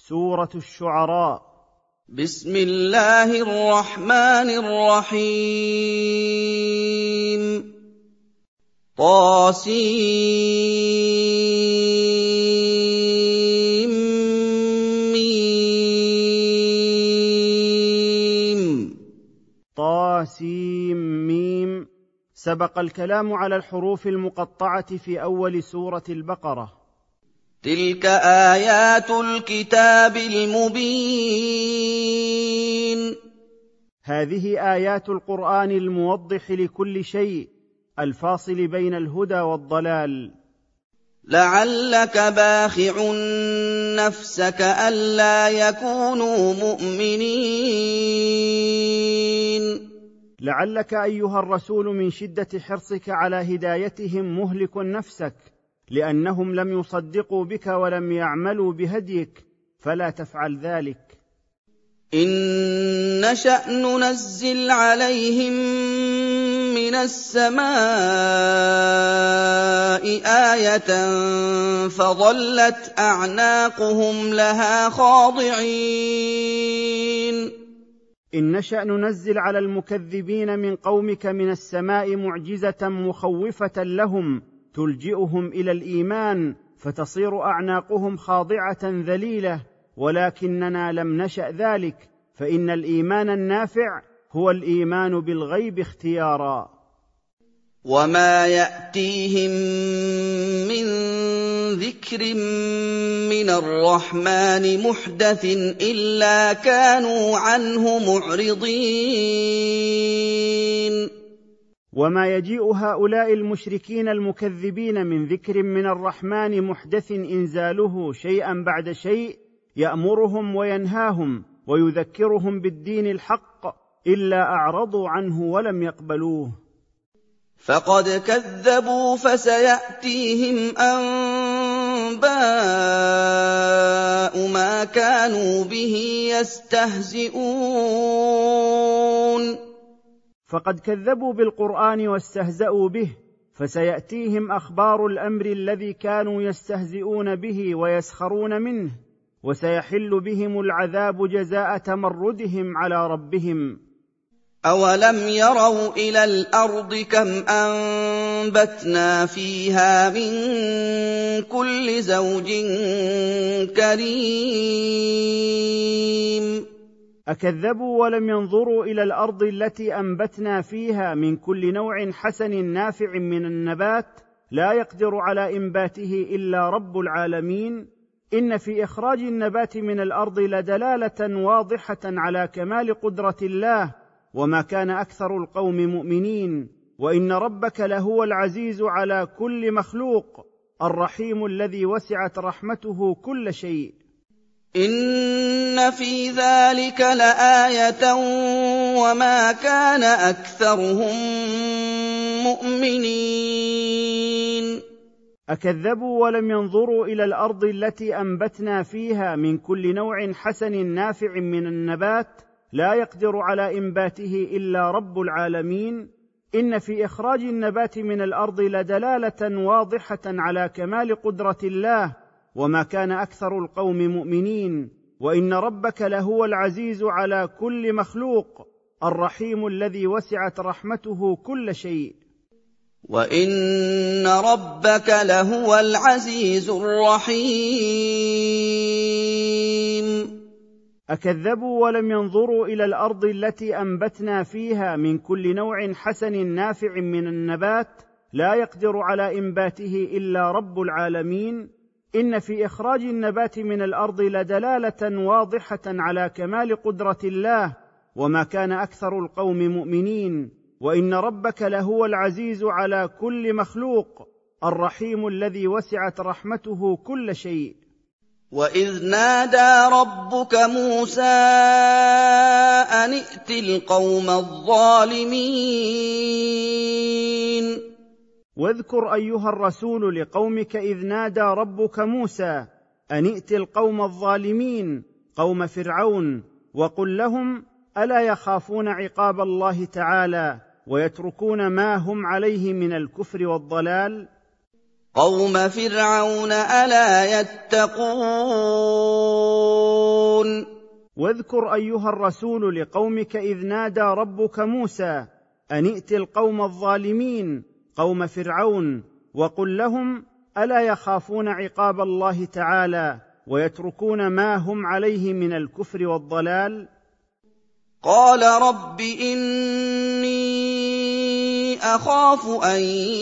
سورة الشعراء. بسم الله الرحمن الرحيم. طاسيم ميم. طاسيم ميم. سبق الكلام على الحروف المقطعة في أول سورة البقرة. تلك آيات الكتاب المبين. هذه آيات القرآن الموضح لكل شيء، الفاصل بين الهدى والضلال. لعلك باخع نفسك ألا يكونوا مؤمنين. لعلك أيها الرسول من شدة حرصك على هدايتهم مهلك نفسك، لأنهم لم يصدقوا بك ولم يعملوا بهديك، فلا تفعل ذلك. إن نشأ ننزل عليهم من السماء آية فظلت أعناقهم لها خاضعين. إن نشأ ننزل على المكذبين من قومك من السماء معجزة مخوفة لهم تلجئهم إلى الإيمان، فتصير أعناقهم خاضعة ذليلة، ولكننا لم نشأ ذلك، فإن الإيمان النافع هو الإيمان بالغيب اختيارا. وما يأتيهم من ذكر من الرحمن محدث إلا كانوا عنه معرضين. وما يجيء هؤلاء المشركين المكذبين من ذكر من الرحمن محدث إنزاله شيئا بعد شيء يأمرهم وينهاهم ويذكرهم بالدين الحق، إلا أعرضوا عنه ولم يقبلوه. فقد كذبوا فسيأتيهم أنباء ما كانوا به يستهزئون. فقد كذبوا بالقرآن واستهزأوا به، فسيأتيهم أخبار الأمر الذي كانوا يستهزئون به ويسخرون منه، وسيحل بهم العذاب جزاء تمردهم على ربهم. أولم يروا إلى الأرض كم أنبتنا فيها من كل زوج كريم. أكذبوا ولم ينظروا إلى الأرض التي أنبتنا فيها من كل نوع حسن نافع من النبات لا يقدر على إنباته إلا رب العالمين. إن في إخراج النبات من الأرض لدلالة واضحة على كمال قدرة الله، وما كان أكثر القوم مؤمنين. وإن ربك لهو العزيز على كل مخلوق، الرحيم الذي وسعت رحمته كل شيء. إن في ذلك لآية وما كان أكثرهم مؤمنين. أكذبوا ولم ينظروا إلى الأرض التي أنبتنا فيها من كل نوع حسن نافع من النبات لا يقدر على إنباته إلا رب العالمين. إن في إخراج النبات من الأرض لدلالة واضحة على كمال قدرة الله، وما كان أكثر القوم مؤمنين. وإن ربك لهو العزيز على كل مخلوق، الرحيم الذي وسعت رحمته كل شيء. وإن ربك لهو العزيز الرحيم. أكذبوا ولم ينظروا إلى الأرض التي أنبتنا فيها من كل نوع حسن نافع من النبات لا يقدر على إنباته إلا رب العالمين. إن في إخراج النبات من الأرض لدلالة واضحة على كمال قدرة الله، وما كان أكثر القوم مؤمنين. وإن ربك لهو العزيز على كل مخلوق، الرحيم الذي وسعت رحمته كل شيء. وإذ نادى ربك موسى أن ائت القوم الظالمين. واذكر أيها الرسول لقومك إذ نادى ربك موسى أن ائت القوم الظالمين، قوم فرعون، وقل لهم ألا يخافون عقاب الله تعالى ويتركون ما هم عليه من الكفر والضلال؟ قوم فرعون ألا يتقون واذكر أيها الرسول لقومك إذ نادى ربك موسى أن ائت القوم الظالمين قوم فرعون وقل لهم ألا يخافون عقاب الله تعالى ويتركون ما هم عليه من الكفر والضلال؟ قال رب إني أخاف أن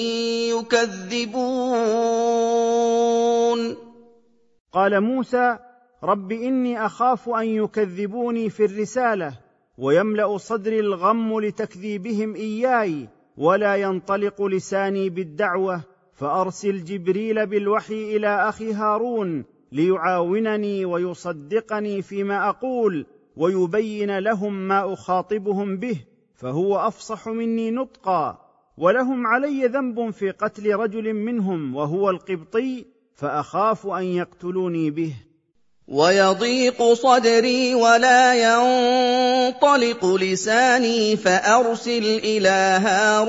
يكذبون. قال موسى رب إني أخاف أن يكذبوني في الرسالة ويملأ صدري الغم لتكذيبهم إياي ولا ينطلق لساني بالدعوة، فأرسل جبريل بالوحي إلى أخي هارون ليعاونني ويصدقني فيما أقول ويبين لهم ما أخاطبهم به، فهو أفصح مني نطقا، ولهم علي ذنب في قتل رجل منهم وهو القبطي، فأخاف أن يقتلوني به. ويضيق صدري ولا ينطلق لساني فأرسل إلى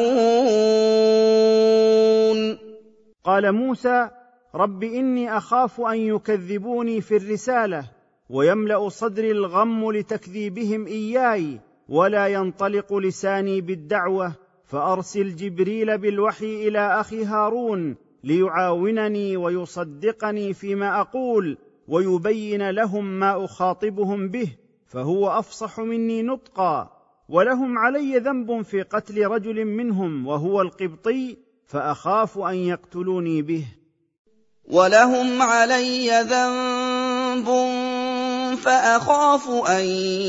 هارون. قال موسى رب إني أخاف أن يكذبوني في الرسالة ويملأ صدري الغم لتكذيبهم إياي ولا ينطلق لساني بالدعوة، فأرسل جبريل بالوحي إلى أخي هارون ليعاونني ويصدقني فيما أقول ويبين لهم ما أخاطبهم به، فهو أفصح مني نطقا، ولهم علي ذنب في قتل رجل منهم وهو القبطي، فأخاف أن يقتلوني به. ولهم علي ذنب فأخاف أن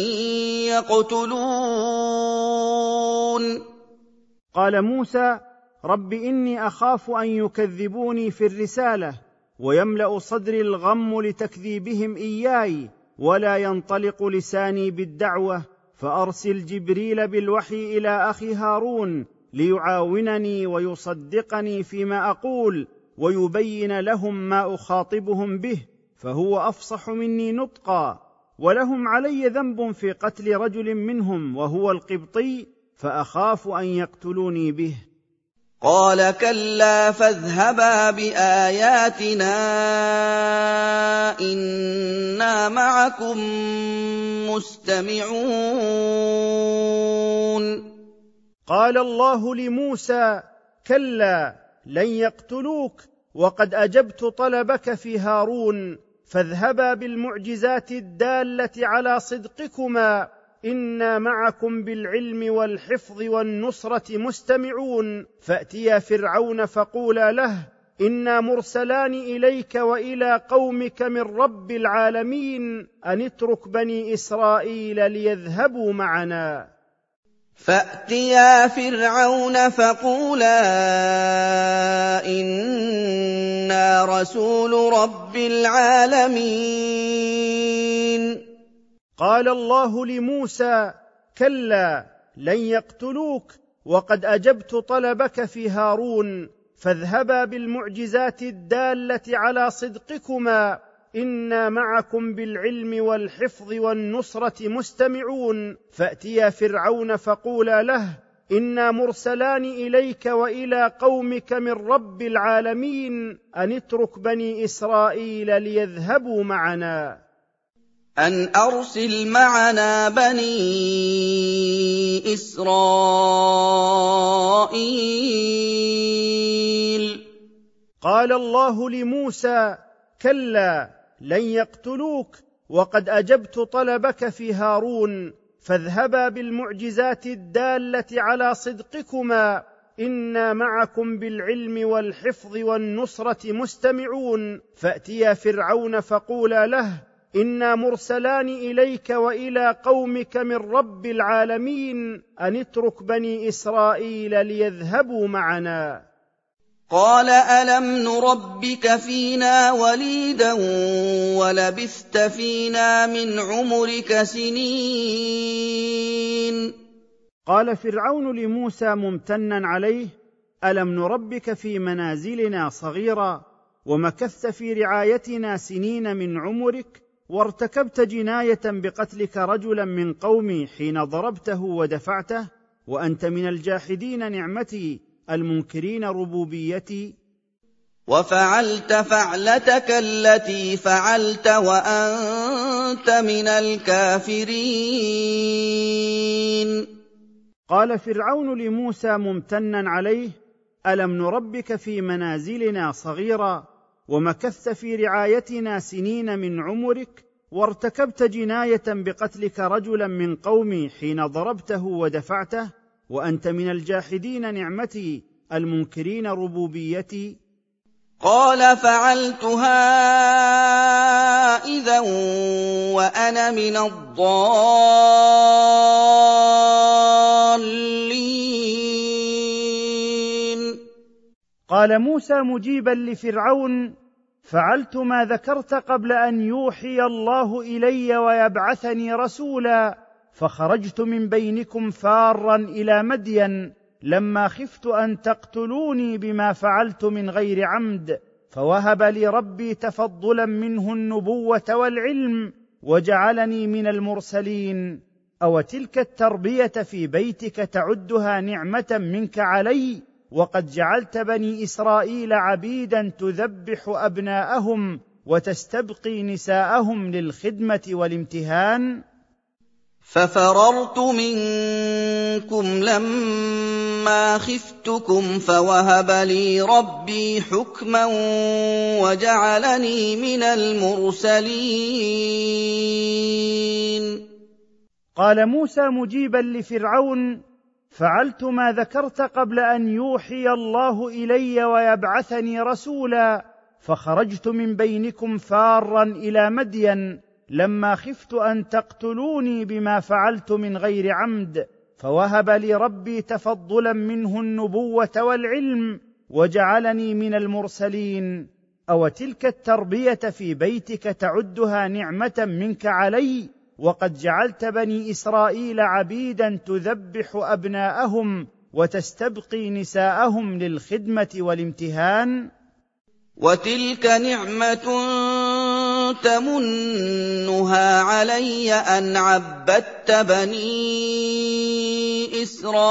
يقتلون. قال موسى رب إني أخاف أن يكذبوني في الرسالة ويملأ صدري الغم لتكذيبهم إياي ولا ينطلق لساني بالدعوة، فأرسل جبريل بالوحي إلى أخي هارون ليعاونني ويصدقني فيما أقول ويبين لهم ما أخاطبهم به، فهو أفصح مني نطقا، ولهم علي ذنب في قتل رجل منهم وهو القبطي، فأخاف أن يقتلوني به. قال كلا فاذهبا بآياتنا إنا معكم مستمعون. قال الله لموسى كلا لن يقتلوك وقد أجبت طلبك في هارون، فاذهبا بالمعجزات الدالة على صدقكما إنا معكم بالعلم والحفظ والنصرة مستمعون، فأتيا فرعون فقولا له إنا مرسلان إليك وإلى قومك من رب العالمين أن اترك بني إسرائيل ليذهبوا معنا. فأتيا فرعون فقولا إنا رسول رب العالمين. قال الله لموسى كلا لن يقتلوك وقد أجبت طلبك في هارون، فاذهبا بالمعجزات الدالة على صدقكما إنا معكم بالعلم والحفظ والنصرة مستمعون، فأتيا فرعون فقولا له إنا مرسلان إليك وإلى قومك من رب العالمين أن اترك بني إسرائيل ليذهبوا معنا. أن أرسل معنا بني إسرائيل. قال الله لموسى كلا لن يقتلوك وقد أجبت طلبك في هارون، فاذهبا بالمعجزات الدالة على صدقكما إنا معكم بالعلم والحفظ والنصرة مستمعون، فأتيا فرعون فقولا له إنا مرسلان إليك وإلى قومك من رب العالمين أن اترك بني إسرائيل ليذهبوا معنا. قال ألم نربك فينا وليدا ولبثت فينا من عمرك سنين. قال فرعون لموسى ممتنا عليه ألم نربك في منازلنا صغيرا ومكثت في رعايتنا سنين من عمرك، وارتكبت جناية بقتلك رجلا من قومي حين ضربته ودفعته، وأنت من الجاحدين نعمتي المنكرين ربوبيتي. وَفَعَلْتَ فَعْلَتَكَ الَّتِي فَعَلْتَ وَأَنتَ مِنَ الْكَافِرِينَ. قال فرعون لموسى ممتنا عليه: ألم نربك في منازلنا صغيرا ومكثت في رعايتنا سنين من عمرك، وارتكبت جناية بقتلك رجلا من قومي حين ضربته ودفعته، وأنت من الجاحدين نعمتي المنكرين ربوبيتي؟ قال فعلتها إذا وأنا من الضالين. قال موسى مجيبا لفرعون: فعلت ما ذكرت قبل أن يوحي الله إلي ويبعثني رسولا، فخرجت من بينكم فارا إلى مدين لما خفت أن تقتلوني بما فعلت من غير عمد، فوهب لي ربي تفضلا منه النبوة والعلم وجعلني من المرسلين. أو تلك التربية في بيتك تعدها نعمة منك علي، وقد جعلت بني إسرائيل عبيدا تذبح أبناءهم وتستبقي نساءهم للخدمة والامتهان. ففررت منكم لما خفتكم فوهب لي ربي حكما وجعلني من المرسلين. قال موسى مجيبا لفرعون: فعلت ما ذكرت قبل أن يوحي الله إلي ويبعثني رسولا، فخرجت من بينكم فارا إلى مدين لما خفت أن تقتلوني بما فعلت من غير عمد، فوهب لي ربي تفضلا منه النبوة والعلم وجعلني من المرسلين. أو تلك التربية في بيتك تعدها نعمة منك علي، وقد جعلت بني إسرائيل عبيدا تذبح أبناءهم وتستبقي نساءهم للخدمة والامتهان. وتلك نعمة تمنها علي أن عبدت بني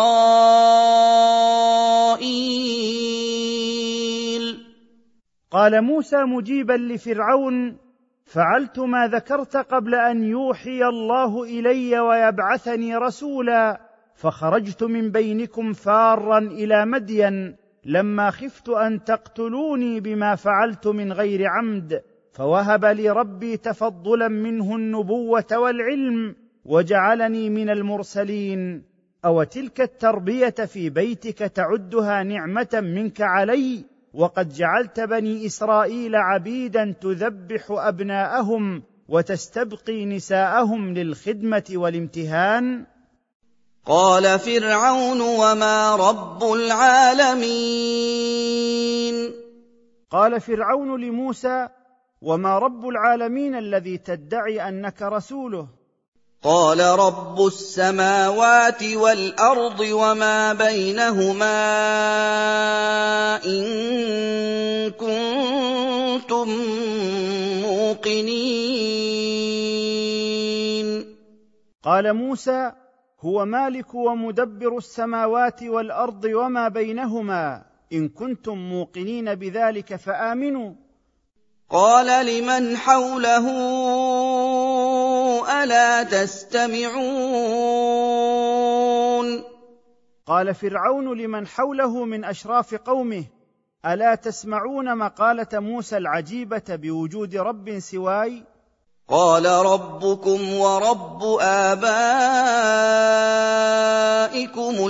إسرائيل. قال موسى مجيبا لفرعون: فعلت ما ذكرت قبل أن يوحي الله إلي ويبعثني رسولا، فخرجت من بينكم فارا إلى مدين لما خفت أن تقتلوني بما فعلت من غير عمد، فوهب لي ربي تفضلا منه النبوة والعلم وجعلني من المرسلين. أو تلك التربية في بيتك تعدها نعمة منك علي، وقد جعلت بني إسرائيل عبيدا تذبح أبناءهم وتستبقي نساءهم للخدمة والامتهان. قال فرعون وما رب العالمين. قال فرعون لموسى: وما رب العالمين الذي تدعي أنك رسوله؟ قال رب السماوات والأرض وما بينهما إن كنتم موقنين. قال موسى: هو مالك ومدبر السماوات والأرض وما بينهما، إن كنتم موقنين بذلك فآمنوا. قال لمن حوله ألا تستمعون. قال فرعون لمن حوله من أشراف قومه: ألا تسمعون مقالة موسى العجيبة بوجود رب سواي؟ قال ربكم ورب آبائكم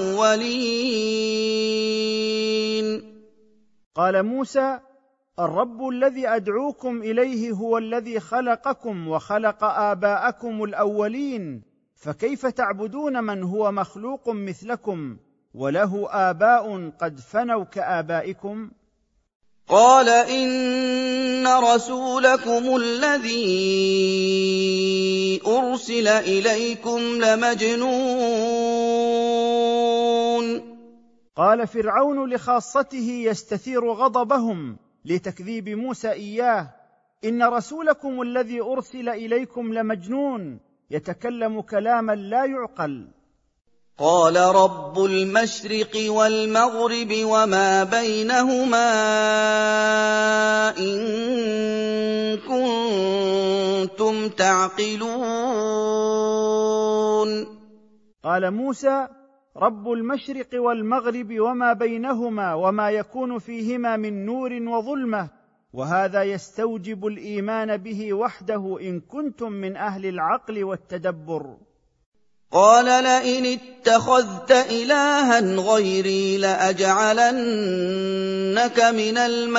الأولين. قال موسى: الرب الذي أدعوكم إليه هو الذي خلقكم وخلق آباءكم الأولين، فكيف تعبدون من هو مخلوق مثلكم وله آباء قد فنوا كآبائكم؟ قال إن رسولكم الذي أرسل إليكم لمجنون. قال فرعون لخاصته يستثير غضبهم لتكذيب موسى إياه: إن رسولكم الذي أرسل إليكم لمجنون، يتكلم كلاما لا يعقل. قَالَ رَبُّ الْمَشْرِقِ وَالْمَغْرِبِ وَمَا بَيْنَهُمَا إِن كُنتُمْ تَعْقِلُونَ قال موسى: رب المشرق والمغرب وما بينهما وما يكون فيهما من نور وظلمة، وهذا يستوجب الإيمان به وحده إن كنتم من أهل العقل والتدبر. قَالَ لَئِنِ اتَّخَذْتَ إِلَٰهًا غَيْرِي لَأَجْعَلَنَّكَ مِنَ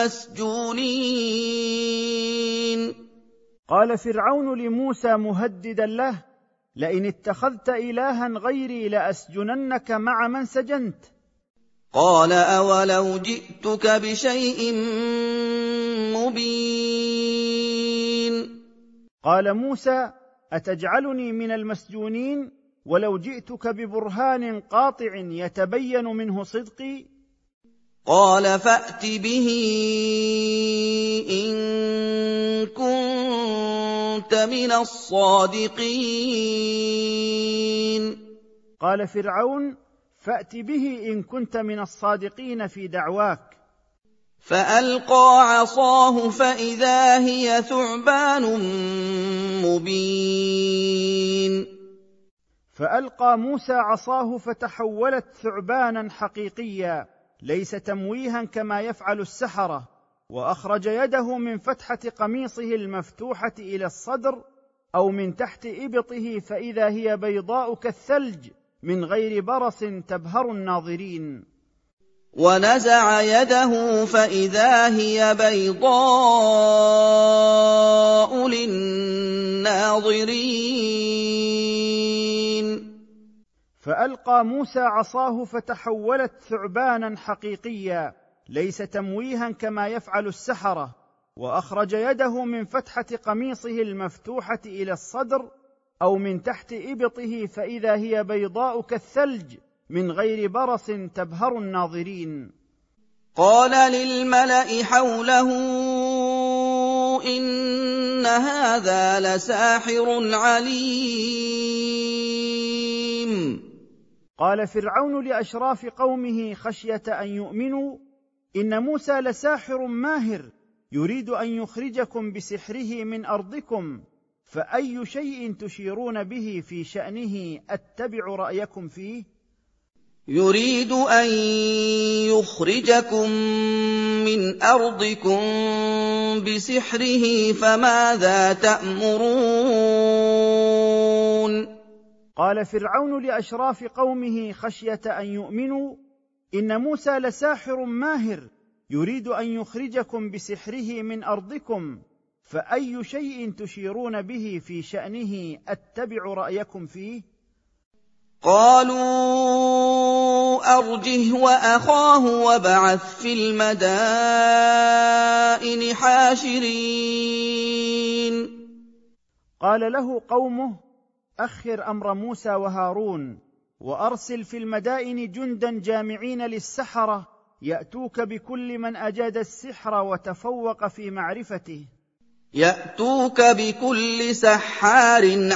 الْمَسْجُونِينَ قال فرعون لموسى مهددا له: لئن اتخذت إلها غيري لأسجننك مع من سجنت. قَالَ أَوَلَوْ جِئْتُكَ بِشَيْءٍ مُّبِينٍ قال موسى: أتجعلني من المسجونين ولو جئتك ببرهان قاطع يتبين منه صدقي؟ قَالَ فَأْتِ بِهِ إِن كُنتَ مِنَ الصَّادِقِينَ قال فرعون: فأت به إن كنت من الصادقين في دعواك. فألقى عصاه فإذا هي ثعبان مبين. فألقى موسى عصاه فتحولت ثعبانا حقيقيا ليس تمويها كما يفعل السحرة، وأخرج يده من فتحة قميصه المفتوحة إلى الصدر أو من تحت إبطه فإذا هي بيضاء كالثلج من غير برص تبهر الناظرين. ونزع يده فإذا هي بيضاء للناظرين. فألقى موسى عصاه فتحولت ثعبانا حقيقيا ليس تمويها كما يفعل السحرة، وأخرج يده من فتحة قميصه المفتوحة إلى الصدر أو من تحت إبطه فإذا هي بيضاء كالثلج من غير برص تبهر الناظرين. قال للملأ حوله إن هذا لساحر عليم. قال فرعون لأشراف قومه خشية أن يؤمنوا: إن موسى لساحر ماهر يريد أن يخرجكم بسحره من أرضكم، فأي شيء تشيرون به في شأنه أتبع رأيكم فيه؟ يريد أن يخرجكم من أرضكم بسحره فماذا تأمرون؟ قال فرعون لأشراف قومه خشية أن يؤمنوا: إن موسى لساحر ماهر يريد أن يخرجكم بسحره من أرضكم، فأي شيء تشيرون به في شأنه أتبع رأيكم فيه؟ قالوا أرجه وأخاه وابعث في المدائن حاشرين. قال له قومه: أخر أمر موسى وهارون، وأرسل في المدائن جندا جامعين للسحرة يأتوك بكل من أجاد السحر وتفوق في معرفته. يأتوك بكل سحار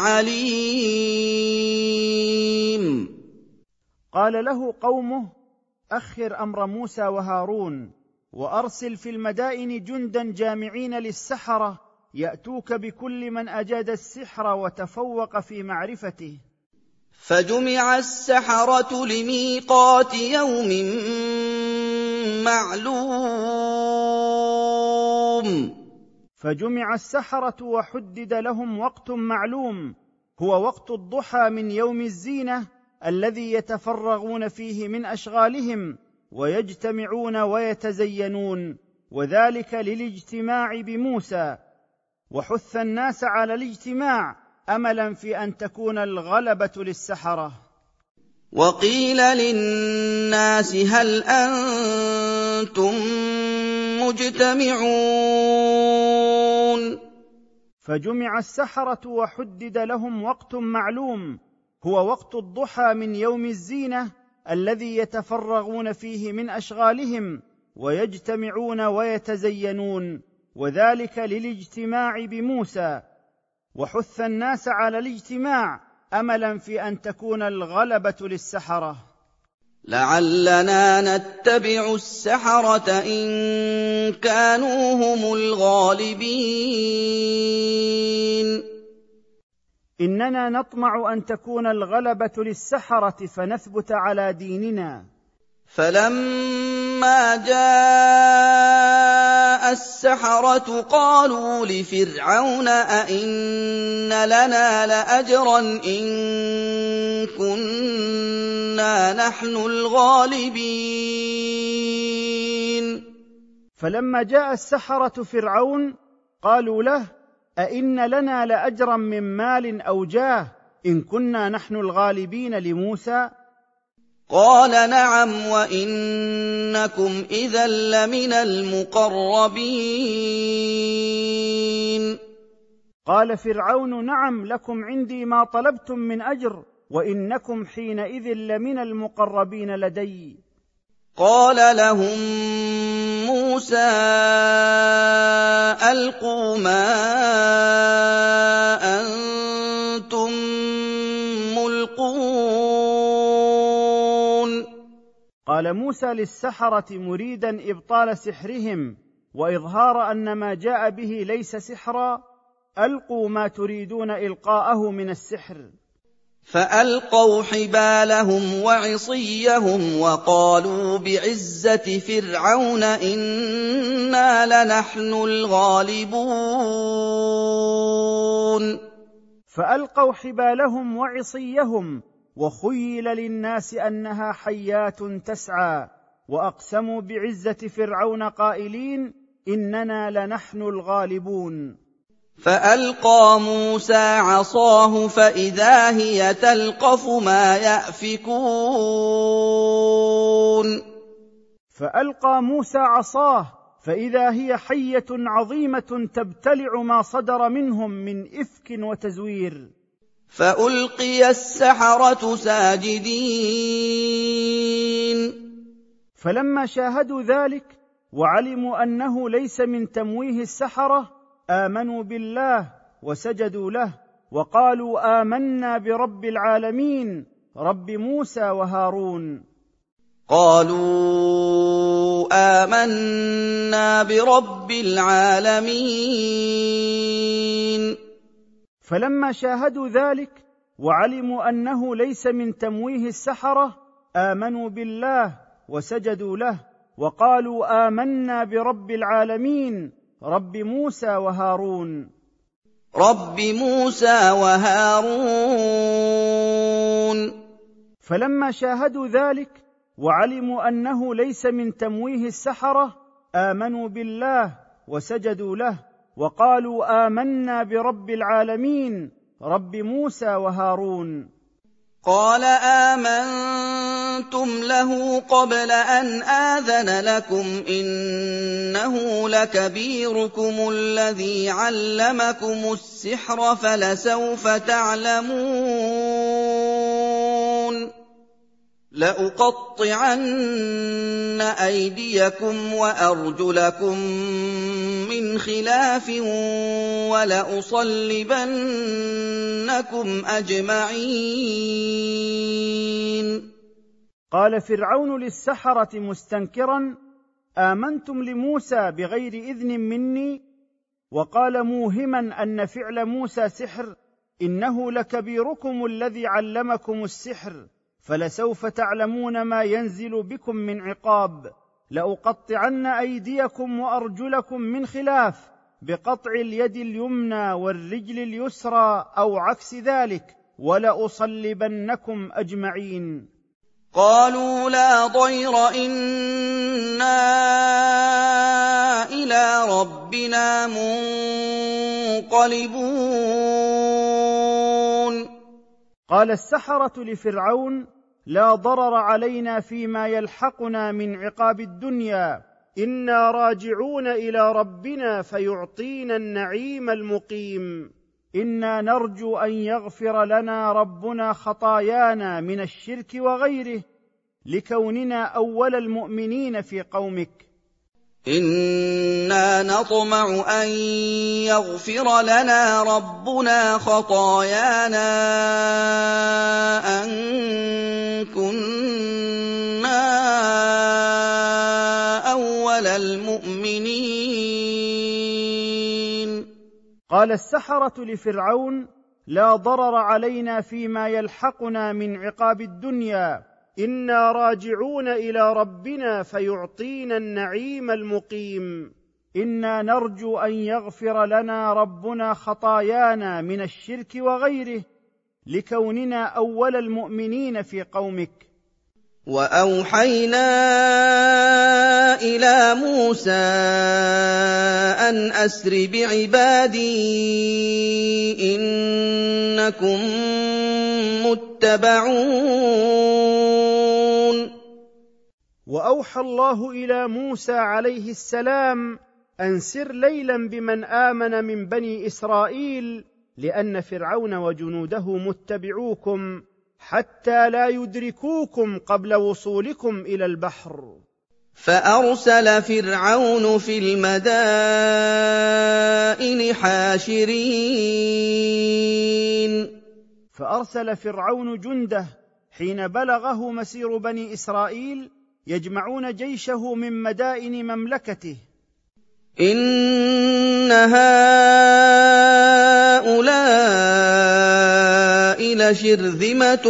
عليم. قال له قومه: أخر أمر موسى وهارون، وأرسل في المدائن جندا جامعين للسحرة يأتوك بكل من أجاد السحر وتفوق في معرفته. فجمع السحرة لميقات يوم معلوم. فجمع السحرة وحدد لهم وقت معلوم، هو وقت الضحى من يوم الزينة الذي يتفرغون فيه من أشغالهم ويجتمعون ويتزينون، وذلك للاجتماع بموسى. وحث الناس على الاجتماع أملا في أن تكون الغلبة للسحرة. وقيل للناس هل أنتم مجتمعون؟ فجمع السحرة وحدد لهم وقت معلوم، هو وقت الضحى من يوم الزينة الذي يتفرغون فيه من أشغالهم ويجتمعون ويتزينون، وذلك للاجتماع بموسى. وحث الناس على الاجتماع املا في ان تكون الغلبه للسحره. لعلنا نتبع السحرة إن كانوا هم الغالبين. إننا نطمع أن تكون الغلبة للسحرة فنثبت على ديننا. فلما جاء السحرة قالوا لفرعون أئن لنا لأجرا إن كنا نحن الغالبين. فلما جاء السحرة فرعون قالوا له أئن لنا لأجرا من مال أو جاه إن كنا نحن الغالبين لموسى؟ قال نعم وإنكم إذا لمن المقربين. قال فرعون نعم لكم عندي ما طلبتم من أجر وإنكم حينئذ لمن المقربين لدي. قال لهم موسى ألقوا ما أنتم ملقون. قال موسى للسحرة مريدا إبطال سحرهم وإظهار أن ما جاء به ليس سحرا: ألقوا ما تريدون إلقاءه من السحر. فألقوا حبالهم وعصيهم وقالوا بعزة فرعون إنا لنحن الغالبون. فألقوا حبالهم وعصيهم وخيل للناس أنها حيات تسعى، وأقسموا بعزة فرعون قائلين إننا لنحن الغالبون. فألقى موسى عصاه فإذا هي تلقف ما يأفكون. فألقى موسى عصاه فإذا هي حية عظيمة تبتلع ما صدر منهم من إفك وتزوير. فألقي السحرة ساجدين. فلما شاهدوا ذلك وعلموا أنه ليس من تمويه السحرة آمنوا بالله وسجدوا له وقالوا آمنا برب العالمين رب موسى وهارون. قالوا آمنا برب العالمين. فلما شاهدوا ذلك وعلموا أنه ليس من تمويه السحرة آمنوا بالله وسجدوا له وقالوا آمنا برب العالمين رب موسى وهارون. رب موسى وهارون. فلما شاهدوا ذلك وعلموا أنه ليس من تمويه السحرة آمنوا بالله وسجدوا له وقالوا آمنا برب العالمين رب موسى وهارون. قال آمنتم له قبل أن آذن لكم إنه لكبيركم الذي علمكم السحر فلسوف تعلمون. لأقطعن أيديكم وأرجلكم من خلاف ولأصلبنكم أجمعين. قال فرعون للسحرة مستنكرا: آمنتم لموسى بغير إذن مني؟ وقال موهما أن فعل موسى سحر: إنه لكبيركم الذي علمكم السحر فلسوف تعلمون ما ينزل بكم من عقاب. لأقطعن أيديكم وأرجلكم من خلاف بقطع اليد اليمنى والرجل اليسرى أو عكس ذلك ولأصلبنكم أجمعين. قالوا لا ضير إنا إلى ربنا منقلبون. قال السحرة لفرعون: لا ضرر علينا فيما يلحقنا من عقاب الدنيا، إنا راجعون إلى ربنا فيعطينا النعيم المقيم. إنا نرجو أن يغفر لنا ربنا خطايانا من الشرك وغيره لكوننا أول المؤمنين في قومك. إِنَّا نَطْمَعُ أَن يَغْفِرَ لَنَا رَبُّنَا خَطَايَانَا أَن كُنَّا أَوَّلَ الْمُؤْمِنِينَ. قال السحرة لفرعون: لا ضرر علينا فيما يلحقنا من عقاب الدنيا، إنا راجعون إلى ربنا فيعطينا النعيم المقيم. إنا نرجو أن يغفر لنا ربنا خطايانا من الشرك وغيره، لكوننا أول المؤمنين في قومك. وَأَوْحَيْنَا إِلَىٰ مُوسَىٰ أَنْ أَسْرِ بِعِبَادِي إِنَّكُم مُّتَّبَعُونَ. وأوحى الله إلى موسى عليه السلام أن سر ليلا بمن آمن من بني إسرائيل، لأن فرعون وجنوده متبعوكم حتى لا يدركوكم قبل وصولكم إلى البحر. فأرسل فرعون في المدائن حاشرين. فأرسل فرعون جنده حين بلغه مسير بني إسرائيل يجمعون جيشه من مدائن مملكته. إن هؤلاء لشرذمة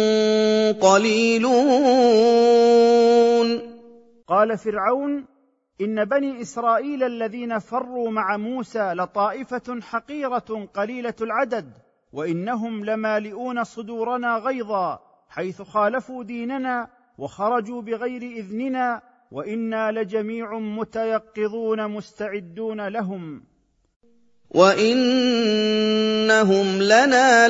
قليلون. قال فرعون: إن بني إسرائيل الذين فروا مع موسى لطائفة حقيرة قليلة العدد، وإنهم لمالئون صدورنا غيظا حيث خالفوا ديننا وخرجوا بغير إذننا، وإنا لجميع متيقظون مستعدون لهم، وإنهم لنا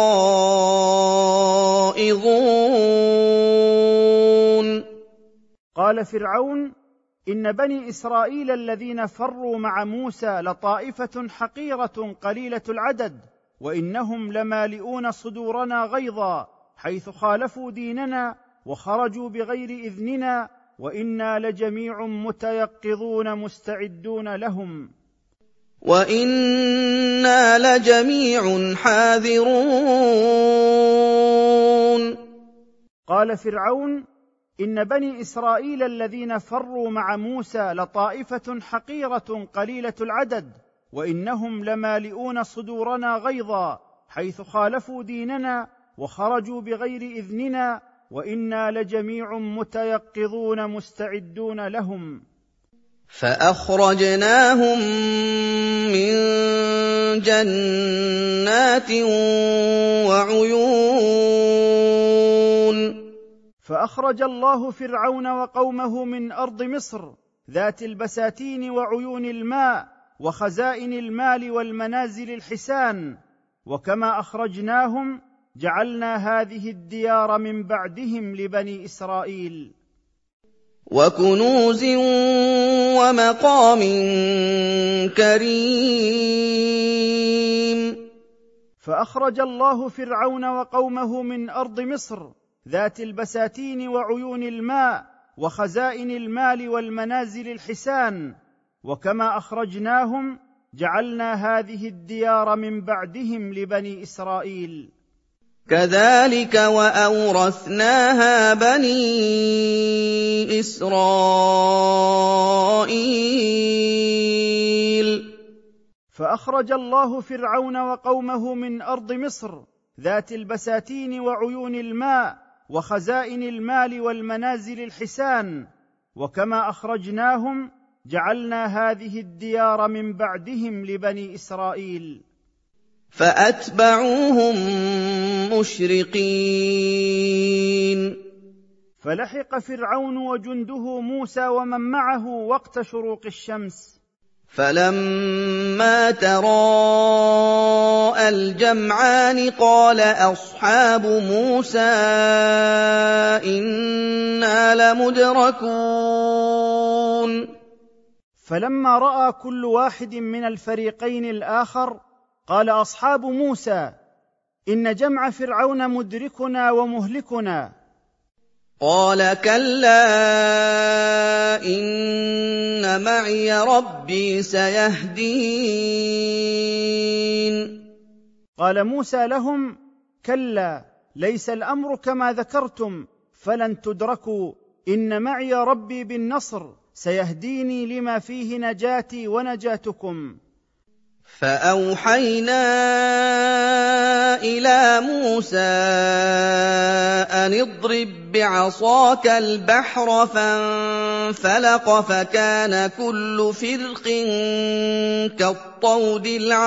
لغائظون. قال فرعون: إن بني إسرائيل الذين فروا مع موسى لطائفة حقيرة قليلة العدد، وإنهم لمالئون صدورنا غيظا حيث خالفوا ديننا وخرجوا بغير إذننا، وإنا لجميع متيقظون مستعدون لهم، وإنا لجميع حاذرون. قال فرعون: إن بني إسرائيل الذين فروا مع موسى لطائفة حقيرة قليلة العدد، وإنهم لمالئون صدورنا غيظا حيث خالفوا ديننا وخرجوا بغير إذننا، وإنا لجميع متيقظون مستعدون لهم. فأخرجناهم من جنات وعيون. فأخرج الله فرعون وقومه من أرض مصر ذات البساتين وعيون الماء وخزائن المال والمنازل الحسان، وكما أخرجناهم جعلنا هذه الديار من بعدهم لبني إسرائيل. وكنوز ومقام كريم. فأخرج الله فرعون وقومه من أرض مصر ذات البساتين وعيون الماء وخزائن المال والمنازل الحسان، وكما أخرجناهم جعلنا هذه الديار من بعدهم لبني إسرائيل. كذلك وأورثناها بني إسرائيل. فأخرج الله فرعون وقومه من أرض مصر ذات البساتين وعيون الماء وخزائن المال والمنازل الحسان، وكما أخرجناهم جعلنا هذه الديار من بعدهم لبني إسرائيل. فأتبعوهم مشرقين. فلحق فرعون وجنده موسى ومن معه وقت شروق الشمس. فلما تراءى الجمعان قال أصحاب موسى إنا لمدركون. فلما رأى كل واحد من الفريقين الآخر قال أصحاب موسى: إن جمع فرعون مدركنا ومهلكنا. قَالَ كَلَّا إِنَّ مَعِيَ رَبِّي سَيَهْدِينِ قال موسى لهم: كلا، ليس الأمر كما ذكرتم، فلن تدركوا، إن معي ربي بالنصر، سيهديني لما فيه نجاتي ونجاتكم. فَأَوْحَيْنَا إِلَىٰ مُوسَىٰ أَنِ اضْرِب بِّعَصَاكَ الْبَحْرَ ۖ فَانفَلَقَ فَكَانَ كُلُّ فِرْقٍ كَالطَّوْدِ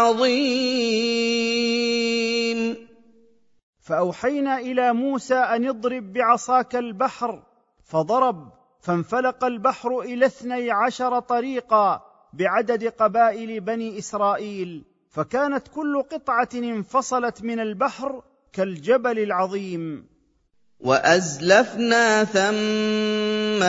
الْعَظِيمِ فأوحينا إلى موسى أن اضرب بعصاك البحر، فضرب، فانفلق البحر إلى 12 طريقا بعدد قبائل بني إسرائيل، فكانت كل قطعة انفصلت من البحر كالجبل العظيم. وَأَزْلَفْنَا ثَمَّ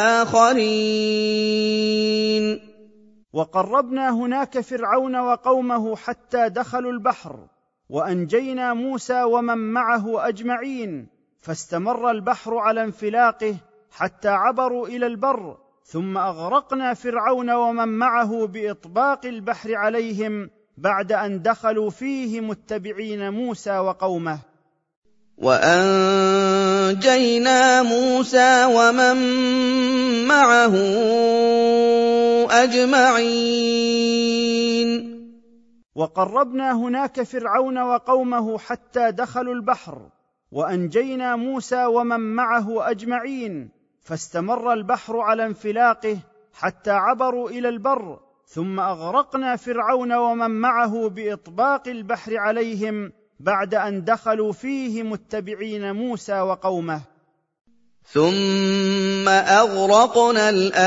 الْآخَرِينَ وقربنا هناك فرعون وقومه حتى دخلوا البحر، وأنجينا موسى ومن معه أجمعين، فاستمر البحر على انفلاقه حتى عبروا إلى البر، ثم أغرقنا فرعون ومن معه بإطباق البحر عليهم بعد أن دخلوا فيه متبعين موسى وقومه. وَأَنجَيْنَا مُوسَىٰ وَمَن مَّعَهُ أَجْمَعِينَ وقربنا هناك فرعون وقومه حتى دخلوا البحر، وأنجينا موسى ومن معه أجمعين، فاستمر البحر على انفلاقه حتى عبروا إلى البر، ثم أغرقنا فرعون ومن معه بإطباق البحر عليهم بعد أن دخلوا فيه متبعين موسى وقومه. ثُمَّ أَغْرَقْنَا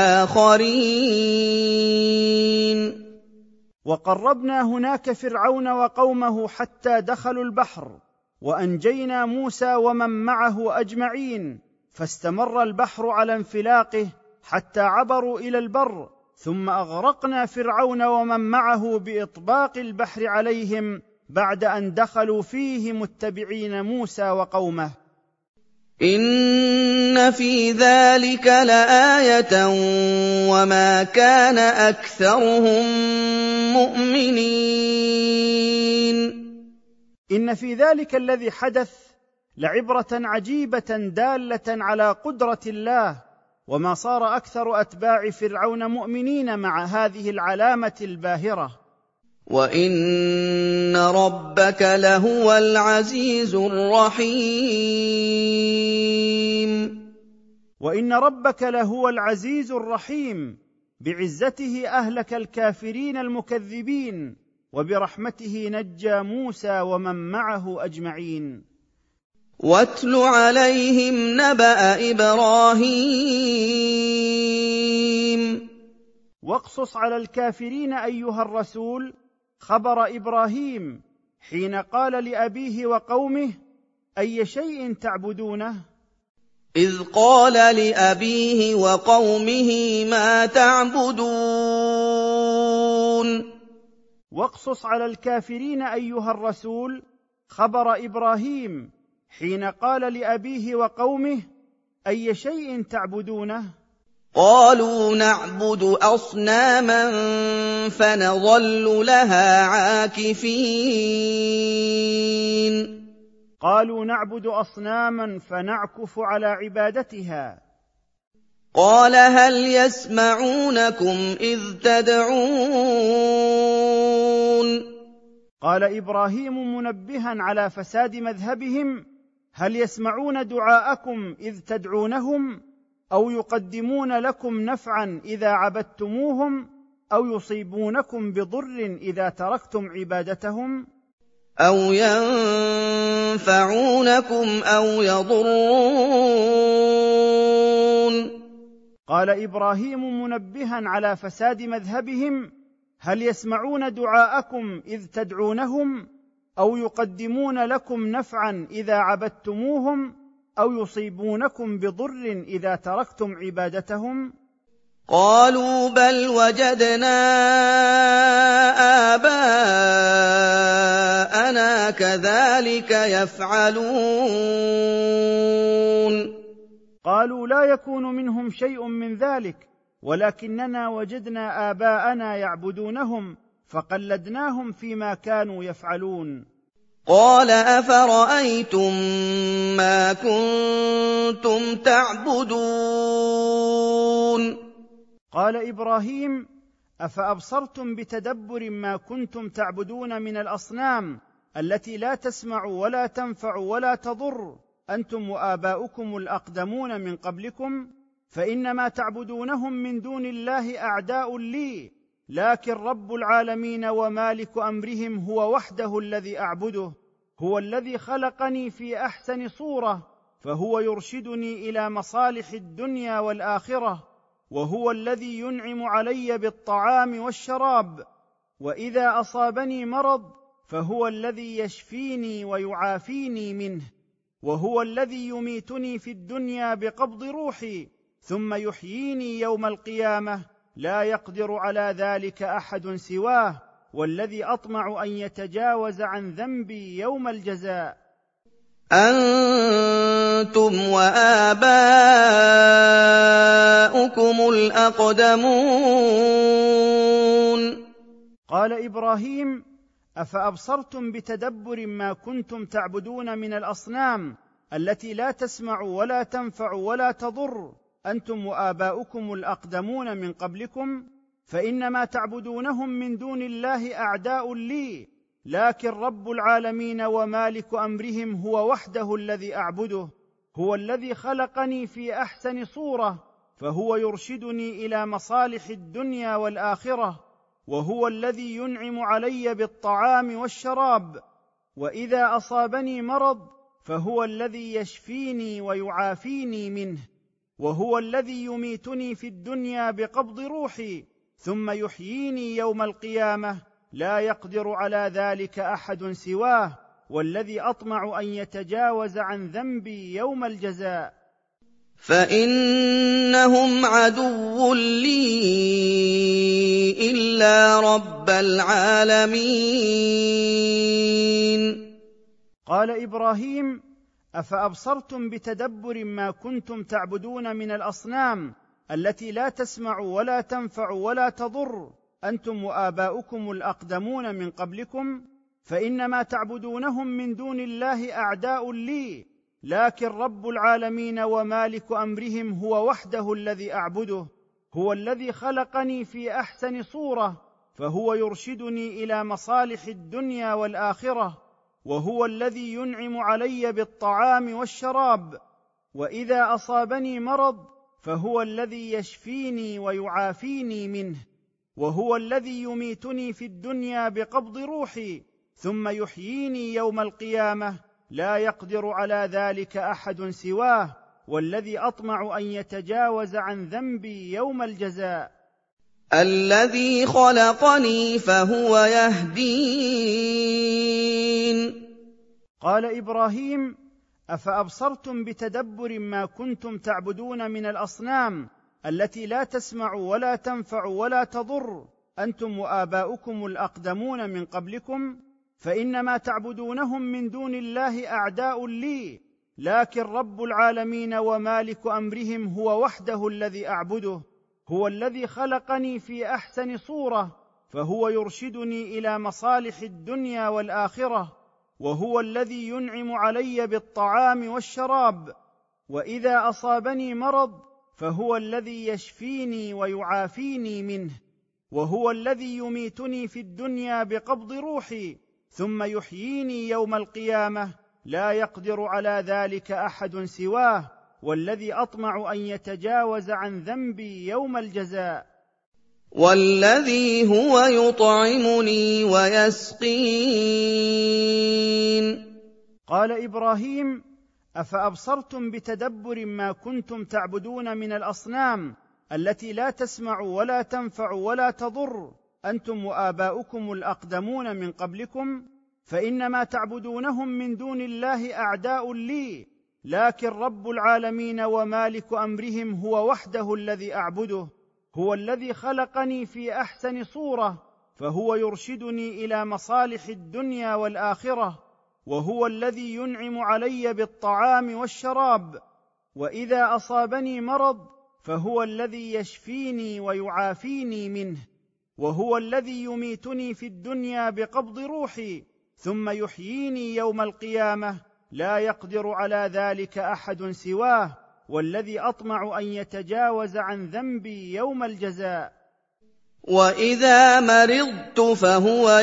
الْآخَرِينَ وقربنا هناك فرعون وقومه حتى دخلوا البحر، وأنجينا موسى ومن معه أجمعين، فاستمر البحر على انفلاقه حتى عبروا إلى البر، ثم أغرقنا فرعون ومن معه بإطباق البحر عليهم بعد أن دخلوا فيه متبعين موسى وقومه. إِنَّ فِي ذَٰلِكَ لَآيَةً وَمَا كَانَ أَكْثَرُهُم مُّؤْمِنِينَ إن في ذلك الذي حدث لعبرة عجيبة دالة على قدرة الله، وما صار أكثر أتباع فرعون مؤمنين مع هذه العلامة الباهرة. وَإِنَّ رَبَّكَ لَهُوَ الْعَزِيزُ الرَّحِيمُ وإن ربك لهو العزيز الرحيم، بعزته أهلك الكافرين المكذبين، وبرحمته نجى موسى ومن معه أجمعين. وَاتْلُ عَلَيْهِمْ نَبَأَ إِبْرَاهِيمَ واقصص على الكافرين أيها الرسول خبر إبراهيم حين قال لأبيه وقومه: أي شيء تعبدونه؟ إِذْ قَالَ لِأَبِيهِ وَقَوْمِهِ مَا تَعْبُدُونَ واقصص على الكافرين أيها الرسول خبر إبراهيم حين قال لأبيه وقومه: أي شيء تعبدونه؟ قَالُوا نَعْبُدُ أَصْنَامًا فَنَظَلُّ لَهَا عَاكِفِينَ قالوا نعبد أصناما فنعكف على عبادتها. قَالَ هَلْ يَسْمَعُونَكُمْ إِذْ تَدْعُونَ قال إبراهيم منبها على فساد مذهبهم: هل يسمعون دعاءكم إذ تدعونهم، أو يقدمون لكم نفعا إذا عبدتموهم، أو يصيبونكم بضر إذا تركتم عبادتهم، أَوْ يَنفَعُونَكُمْ أَوْ يَضُرُّونَ قال إبراهيم منبها على فساد مذهبهم: هل يسمعون دعاءكم إذ تدعونهم، أو يقدمون لكم نفعا إذا عبدتموهم، أو يصيبونكم بضر إذا تركتم عبادتهم؟ قَالُوا بَلْ وَجَدْنَا آبَاءَنَا كَذَٰلِكَ يَفْعَلُونَ قالوا: لا يكون منهم شيء من ذلك، ولكننا وجدنا آباءنا يعبدونهم فقلدناهم فيما كانوا يفعلون. قال أفرأيتم ما كنتم تعبدون. قال إبراهيم: أفأبصرتم بتدبر ما كنتم تعبدون من الأصنام التي لا تسمع ولا تنفع ولا تضر، أنتم وآباؤكم الأقدمون من قبلكم، فإنما تعبدونهم من دون الله أعداء لي، لكن رب العالمين ومالك أمرهم هو وحده الذي أعبده، هو الذي خلقني في أحسن صورة، فهو يرشدني إلى مصالح الدنيا والآخرة، وهو الذي ينعم علي بالطعام والشراب، وإذا أصابني مرض فهو الذي يشفيني ويعافيني منه، وهو الذي يميتني في الدنيا بقبض روحي ثم يحييني يوم القيامة، لا يقدر على ذلك أحد سواه، والذي أطمع أن يتجاوز عن ذنبي يوم الجزاء. أنتم وآباؤكم الأقدمون. قال إبراهيم: أفأبصرتم بتدبر ما كنتم تعبدون من الأصنام التي لا تسمع ولا تنفع ولا تضر، أنتم وآباؤكم الأقدمون من قبلكم، فإنما تعبدونهم من دون الله أعداء لي، لكن رب العالمين ومالك أمرهم هو وحده الذي أعبده، هو الذي خلقني في أحسن صورة، فهو يرشدني إلى مصالح الدنيا والآخرة، وهو الذي ينعم علي بالطعام والشراب، وإذا أصابني مرض فهو الذي يشفيني ويعافيني منه، وهو الذي يميتني في الدنيا بقبض روحي ثم يحييني يوم القيامة، لا يقدر على ذلك أحد سواه، والذي أطمع أن يتجاوز عن ذنبي يوم الجزاء. فإنهم عدو لي إلا رب العالمين. قال إبراهيم: أفأبصرتم بتدبر ما كنتم تعبدون من الأصنام التي لا تسمع ولا تنفع ولا تضر، أنتم وآباؤكم الأقدمون من قبلكم، فإنما تعبدونهم من دون الله أعداء لي، لكن رب العالمين ومالك أمرهم هو وحده الذي أعبده، هو الذي خلقني في أحسن صورة، فهو يرشدني إلى مصالح الدنيا والآخرة، وهو الذي ينعم علي بالطعام والشراب، وإذا أصابني مرض فهو الذي يشفيني ويعافيني منه، وهو الذي يميتني في الدنيا بقبض روحي ثم يحييني يوم القيامة، لا يقدر على ذلك أحد سواه، والذي أطمع أن يتجاوز عن ذنبي يوم الجزاء. الذي خلقني فهو يهدين. قال إبراهيم: أفأبصرتم بتدبر ما كنتم تعبدون من الأصنام التي لا تسمع ولا تنفع ولا تضر، أنتم وآباؤكم الأقدمون من قبلكم، فإنما تعبدونهم من دون الله أعداء لي، لكن رب العالمين ومالك أمرهم هو وحده الذي أعبده، هو الذي خلقني في أحسن صورة، فهو يرشدني إلى مصالح الدنيا والآخرة، وهو الذي ينعم علي بالطعام والشراب، وإذا أصابني مرض فهو الذي يشفيني ويعافيني منه، وهو الذي يميتني في الدنيا بقبض روحي ثم يحييني يوم القيامة، لا يقدر على ذلك أحد سواه، والذي أطمع أن يتجاوز عن ذنبي يوم الجزاء. والذي هو يطعمني ويسقين. قال إبراهيم: أفأبصرتم بتدبر ما كنتم تعبدون من الأصنام التي لا تسمع ولا تنفع ولا تضر، أنتم وآباؤكم الأقدمون من قبلكم، فإنما تعبدونهم من دون الله أعداء لي، لكن رب العالمين ومالك أمرهم هو وحده الذي أعبده، هو الذي خلقني في أحسن صورة، فهو يرشدني إلى مصالح الدنيا والآخرة، وهو الذي ينعم علي بالطعام والشراب، وإذا أصابني مرض فهو الذي يشفيني ويعافيني منه، وهو الذي يميتني في الدنيا بقبض روحي ثم يحييني يوم القيامة، لا يقدر على ذلك أحد سواه، والذي أطمع أن يتجاوز عن ذنبي يوم الجزاء. وإذا مرضت فهو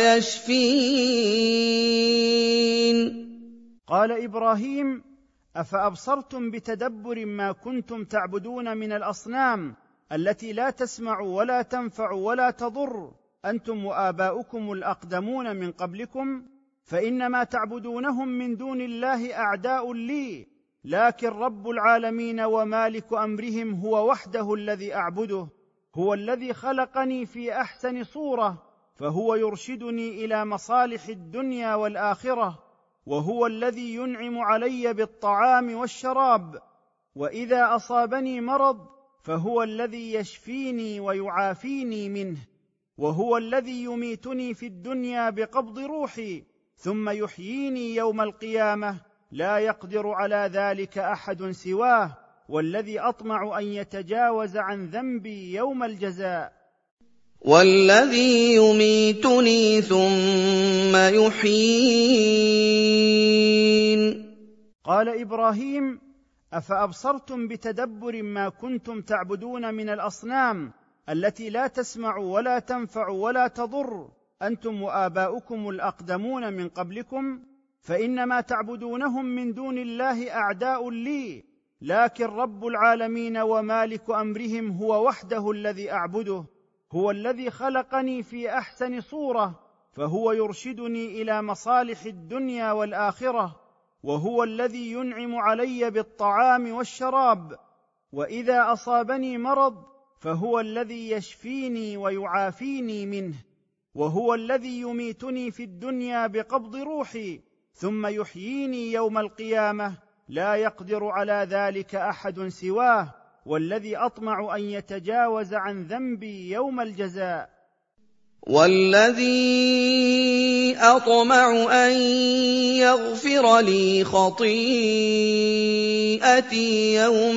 يشفين. قال إبراهيم: أفأبصرتم بتدبر ما كنتم تعبدون من الأصنام التي لا تسمع ولا تنفع ولا تضر، أنتم وآباؤكم الأقدمون من قبلكم، فإنما تعبدونهم من دون الله أعداء لي، لكن رب العالمين ومالك أمرهم هو وحده الذي أعبده، هو الذي خلقني في أحسن صورة، فهو يرشدني إلى مصالح الدنيا والآخرة، وهو الذي ينعم علي بالطعام والشراب. وإذا أصابني مرض فهو الذي يشفيني ويعافيني منه، وهو الذي يميتني في الدنيا بقبض روحي ثم يحييني يوم القيامة، لا يقدر على ذلك أحد سواه، والذي أطمع أن يتجاوز عن ذنبي يوم الجزاء. والذي يميتني ثم يحيين. قال إبراهيم: أفأبصرتم بتدبر ما كنتم تعبدون من الأصنام التي لا تسمع ولا تنفع ولا تضر، أنتم وآباؤكم الأقدمون من قبلكم، فإنما تعبدونهم من دون الله أعداء لي، لكن رب العالمين ومالك أمرهم هو وحده الذي أعبده، هو الذي خلقني في أحسن صورة، فهو يرشدني إلى مصالح الدنيا والآخرة، وهو الذي ينعم علي بالطعام والشراب. وإذا أصابني مرض فهو الذي يشفيني ويعافيني منه، وهو الذي يميتني في الدنيا بقبض روحي ثم يحييني يوم القيامة، لا يقدر على ذلك أحد سواه، والذي أطمع أن يتجاوز عن ذنبي يوم الجزاء. والذي أطمع أن يغفر لي خطيئتي يوم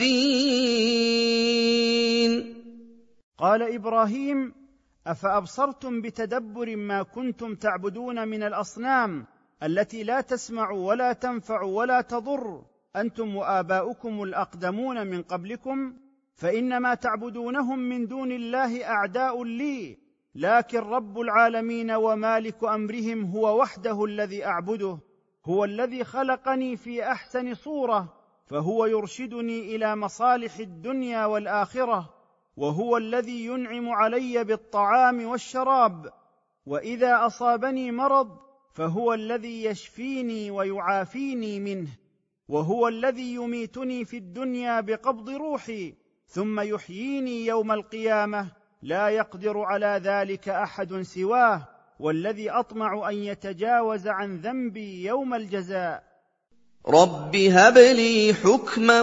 الدين. قال إبراهيم: أفأبصرتم بتدبر ما كنتم تعبدون من الأصنام التي لا تسمع ولا تنفع ولا تضر، أنتم وآباؤكم الأقدمون من قبلكم، فإنما تعبدونهم من دون الله أعداء لي، لكن رب العالمين ومالك أمرهم هو وحده الذي أعبده، هو الذي خلقني في أحسن صورة، فهو يرشدني إلى مصالح الدنيا والآخرة، وهو الذي ينعم علي بالطعام والشراب. وإذا أصابني مرض فهو الذي يشفيني ويعافيني منه، وهو الذي يميتني في الدنيا بقبض روحي ثم يحييني يوم القيامة، لا يقدر على ذلك أحد سواه، والذي أطمع أن يتجاوز عن ذنبي يوم الجزاء. رب هب لي حكما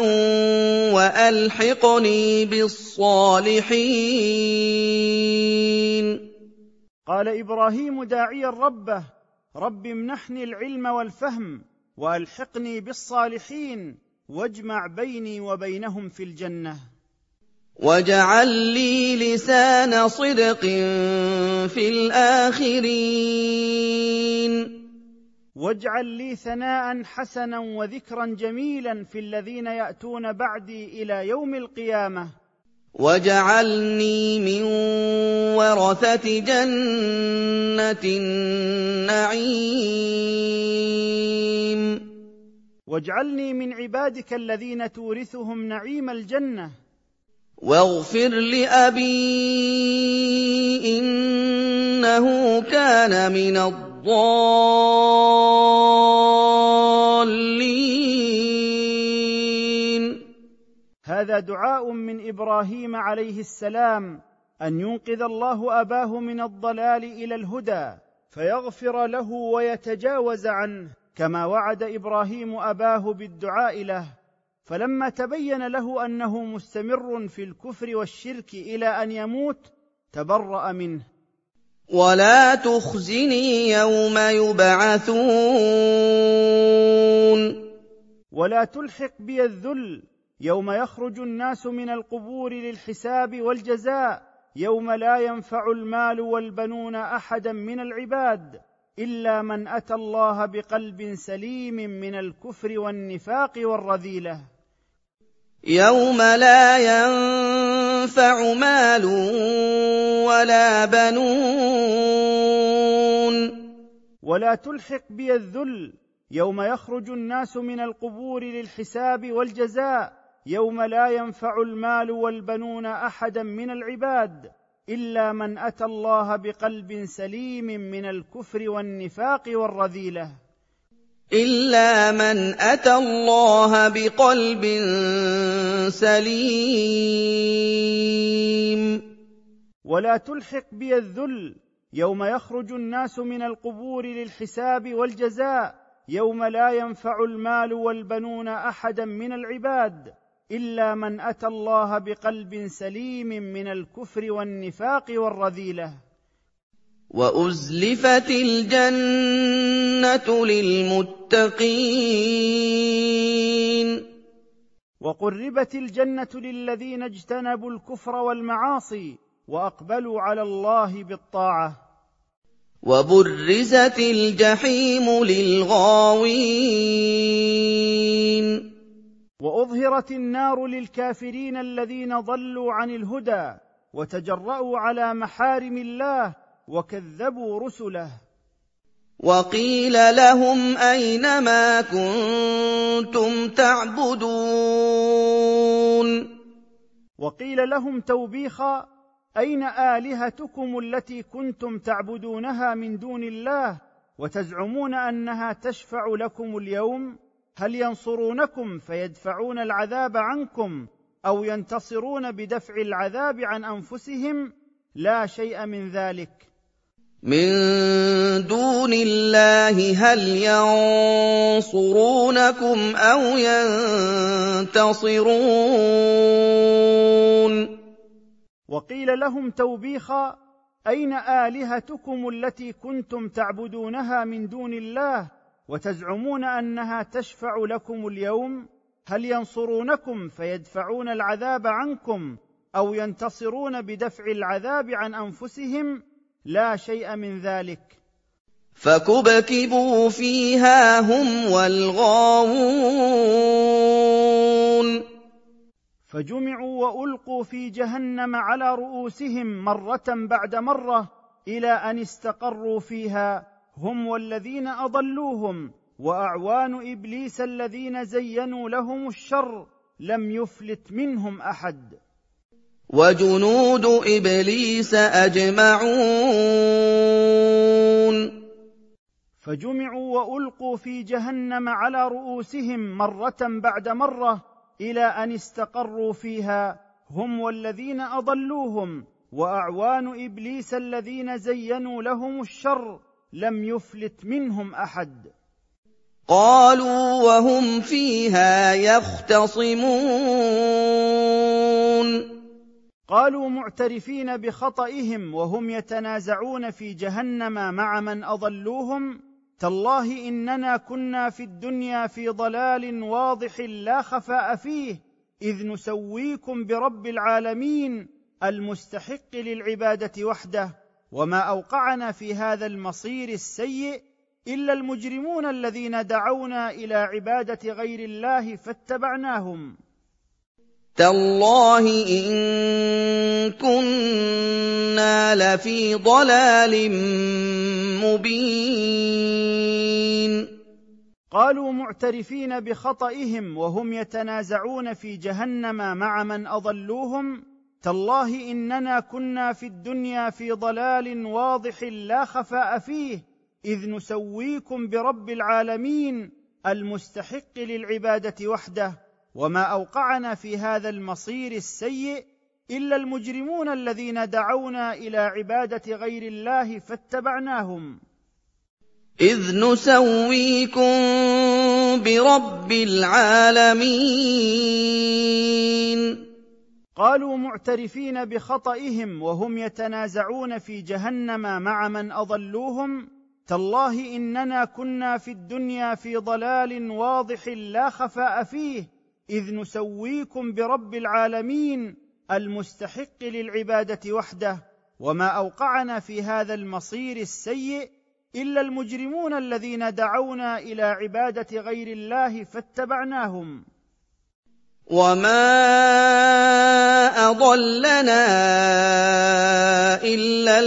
وألحقني بالصالحين. قال إبراهيم داعيا ربه: رب امنحني العلم والفهم وألحقني بالصالحين، واجمع بيني وبينهم في الجنة. واجعل لي لسان صدق في الآخرين. واجعل لي ثناء حسنا وذكرا جميلا في الذين يأتون بعدي إلى يوم القيامة. واجعلني من ورثة جنة النعيم. واجعلني من عبادك الذين تورثهم نعيم الجنة. واغفر لأبي إنه كان من الضالين. هذا دعاء من إبراهيم عليه السلام أن ينقذ الله أباه من الضلال إلى الهدى، فيغفر له ويتجاوز عنه، كما وعد إبراهيم أباه بالدعاء له، فلما تبين له أنه مستمر في الكفر والشرك إلى أن يموت تبرأ منه. ولا تخزني يوم يبعثون. ولا تلحق بي الذل يوم يخرج الناس من القبور للحساب والجزاء يوم لا ينفع المال والبنون أحدا من العباد إلا من أتى الله بقلب سليم من الكفر والنفاق والرذيلة. يوم لا ينفع مال ولا بنون. ولا تلحق بي الذل يوم يخرج الناس من القبور للحساب والجزاء يوم لا ينفع المال والبنون أحدا من العباد إلا من أتى الله بقلب سليم من الكفر والنفاق والرذيلة. إلا من أتى الله بقلب سليم. ولا تلحق بي الذل يوم يخرج الناس من القبور للحساب والجزاء يوم لا ينفع المال والبنون أحدا من العباد إلا من أتى الله بقلب سليم من الكفر والنفاق والرذيلة. وأزلفت الجنة للمتقين. وقربت الجنة للذين اجتنبوا الكفر والمعاصي وأقبلوا على الله بالطاعة. وبرزت الجحيم للغاوين. وأظهرت النار للكافرين الذين ضلوا عن الهدى وتجرأوا على محارم الله وكذبوا رسله. وقيل لهم أين ما كنتم تعبدون. وقيل لهم توبيخا أين آلهتكم التي كنتم تعبدونها من دون الله وتزعمون أنها تشفع لكم اليوم؟ هل ينصرونكم فيدفعون العذاب عنكم أو ينتصرون بدفع العذاب عن أنفسهم؟ لا شيء من ذلك. من دون الله هل ينصرونكم أو ينتصرون. وقيل لهم توبيخا أين آلهتكم التي كنتم تعبدونها من دون الله وتزعمون أنها تشفع لكم اليوم؟ هل ينصرونكم فيدفعون العذاب عنكم أو ينتصرون بدفع العذاب عن أنفسهم؟ لا شيء من ذلك. فكبكبوا فيها هم والغاوون. فجمعوا وألقوا في جهنم على رؤوسهم مرة بعد مرة إلى أن استقروا فيها هم والذين أضلوهم وأعوان إبليس الذين زينوا لهم الشر لم يفلت منهم أحد. وجنود إبليس أجمعون. فجمعوا وألقوا في جهنم على رؤوسهم مرة بعد مرة إلى أن استقروا فيها هم والذين أضلوهم وأعوان إبليس الذين زينوا لهم الشر لم يفلت منهم أحد. قالوا وهم فيها يختصمون. قالوا معترفين بخطئهم وهم يتنازعون في جهنم مع من أضلوهم: تالله إننا كنا في الدنيا في ضلال واضح لا خفاء فيه، إذ نسويكم برب العالمين المستحق للعبادة وحده، وما أوقعنا في هذا المصير السيء إلا المجرمون الذين دعونا إلى عبادة غير الله فاتبعناهم. تالله إن كنا لفي ضلال مبين. قالوا معترفين بخطئهم وهم يتنازعون في جهنم مع من أضلوهم: تالله إننا كنا في الدنيا في ضلال واضح لا خفاء فيه، إذ نسويكم برب العالمين المستحق للعبادة وحده، وما أوقعنا في هذا المصير السيء إلا المجرمون الذين دعونا إلى عبادة غير الله فاتبعناهم. إذ نسويكم برب العالمين. قالوا معترفين بخطئهم وهم يتنازعون في جهنم مع من أضلوهم: تالله إننا كنا في الدنيا في ضلال واضح لا خفاء فيه، إذ نسويكم برب العالمين المستحق للعبادة وحده، وما أوقعنا في هذا المصير السيء إلا المجرمون الذين دعونا إلى عبادة غير الله فاتبعناهم. وما أضلنا إلا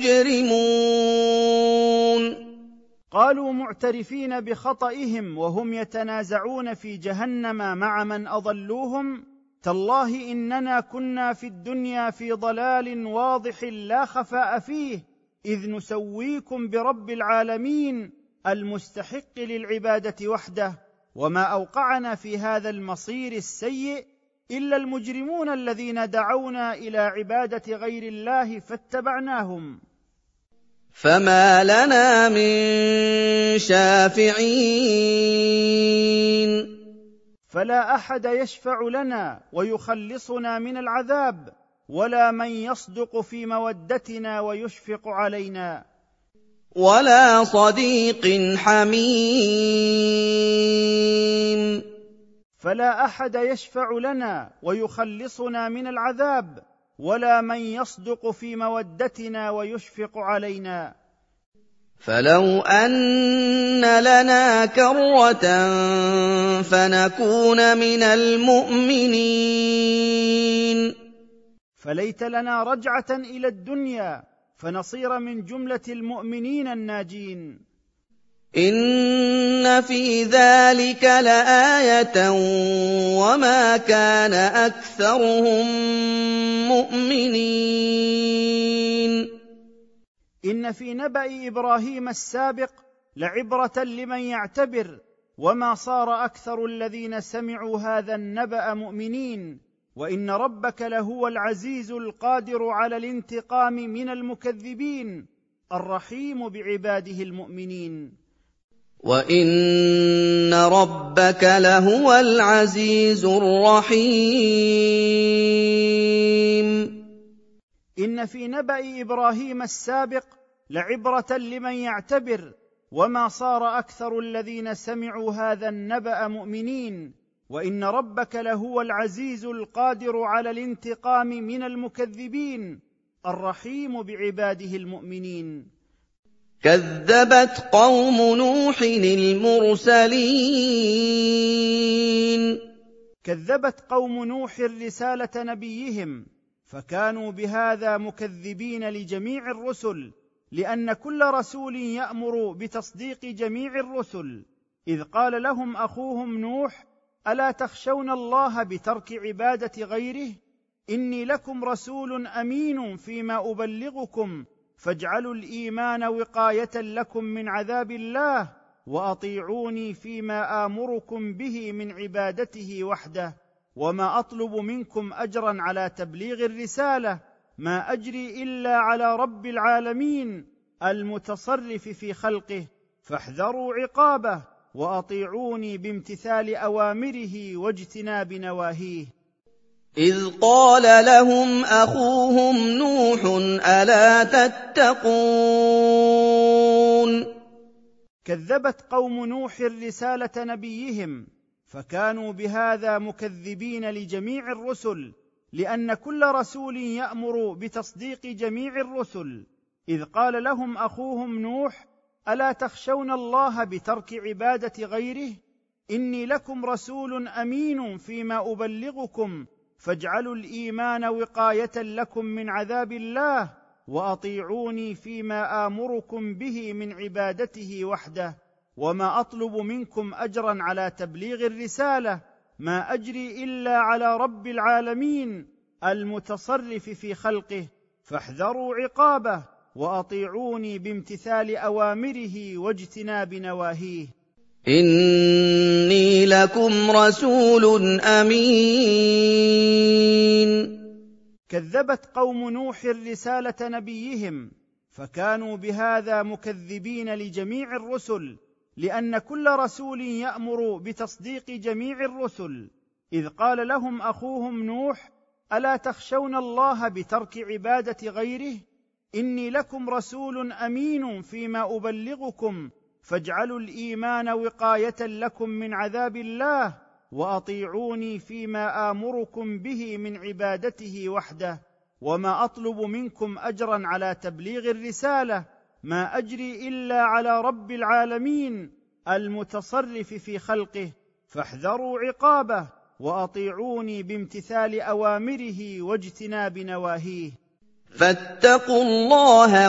المجرمون. قالوا معترفين بخطئهم وهم يتنازعون في جهنم مع من أضلوهم: تالله إننا كنا في الدنيا في ضلال واضح لا خفاء فيه، إذ نسويكم برب العالمين المستحق للعبادة وحده، وما أوقعنا في هذا المصير السيء إلا المجرمون الذين دعونا إلى عبادة غير الله فاتبعناهم. فما لنا من شافعين. فلا أحد يشفع لنا ويخلصنا من العذاب، ولا من يصدق في مودتنا ويشفق علينا. ولا صديق حميم. فلا أحد يشفع لنا ويخلصنا من العذاب، ولا من يصدق في مودتنا ويشفق علينا. فلو أن لنا كرة فنكون من المؤمنين. فليت لنا رجعة إلى الدنيا فنصير من جملة المؤمنين الناجين. إن في ذلك لآية وما كان أكثرهم مؤمنين. إن في نبأ إبراهيم السابق لعبرة لمن يعتبر، وما صار أكثر الذين سمعوا هذا النبأ مؤمنين، وإن ربك لهو العزيز القادر على الانتقام من المكذبين الرحيم بعباده المؤمنين. وإن ربك لهو العزيز الرحيم. إن في نبأ إبراهيم السابق لعبرة لمن يعتبر، وما صار أكثر الذين سمعوا هذا النبأ مؤمنين، وإن ربك لهو العزيز القادر على الانتقام من المكذبين الرحيم بعباده المؤمنين. كذبت قوم نوح المرسلين. كذبت قوم نوح رسالة نبيهم، فكانوا بهذا مكذبين لجميع الرسل، لأن كل رسول يأمر بتصديق جميع الرسل، إذ قال لهم أخوهم نوح: ألا تخشون الله بترك عبادة غيره؟ إني لكم رسول أمين فيما أبلغكم، فاجعلوا الإيمان وقاية لكم من عذاب الله، وأطيعوني فيما آمركم به من عبادته وحده، وما أطلب منكم أجرا على تبليغ الرسالة، ما أجري إلا على رب العالمين المتصرف في خلقه، فاحذروا عقابه، وأطيعوني بامتثال أوامره واجتناب نواهيه. إذ قال لهم أخوهم نوح ألا تتقون. كذبت قوم نوح رسالة نبيهم، فكانوا بهذا مكذبين لجميع الرسل، لأن كل رسول يأمر بتصديق جميع الرسل، إذ قال لهم أخوهم نوح: ألا تخشون الله بترك عبادة غيره؟ إني لكم رسول أمين فيما أبلغكم، فاجعلوا الإيمان وقاية لكم من عذاب الله، وأطيعوني فيما آمركم به من عبادته وحده، وما أطلب منكم أجرا على تبليغ الرسالة، ما أجري إلا على رب العالمين المتصرف في خلقه، فاحذروا عقابه، وأطيعوني بامتثال أوامره واجتناب نواهيه. إني لكم رسول أمين. كذبت قوم نوح رسالة نبيهم، فكانوا بهذا مكذبين لجميع الرسل، لأن كل رسول يأمر بتصديق جميع الرسل، إذ قال لهم أخوهم نوح: ألا تخشون الله بترك عبادة غيره؟ إني لكم رسول أمين فيما أبلغكم، فاجعلوا الإيمان وقاية لكم من عذاب الله، واطيعوني فيما امركم به من عبادته وحده، وما اطلب منكم اجرا على تبليغ الرساله، ما اجري الا على رب العالمين المتصرف في خلقه، فاحذروا عقابه واطيعوني بامتثال اوامره واجتناب نواهيه. فاتقوا الله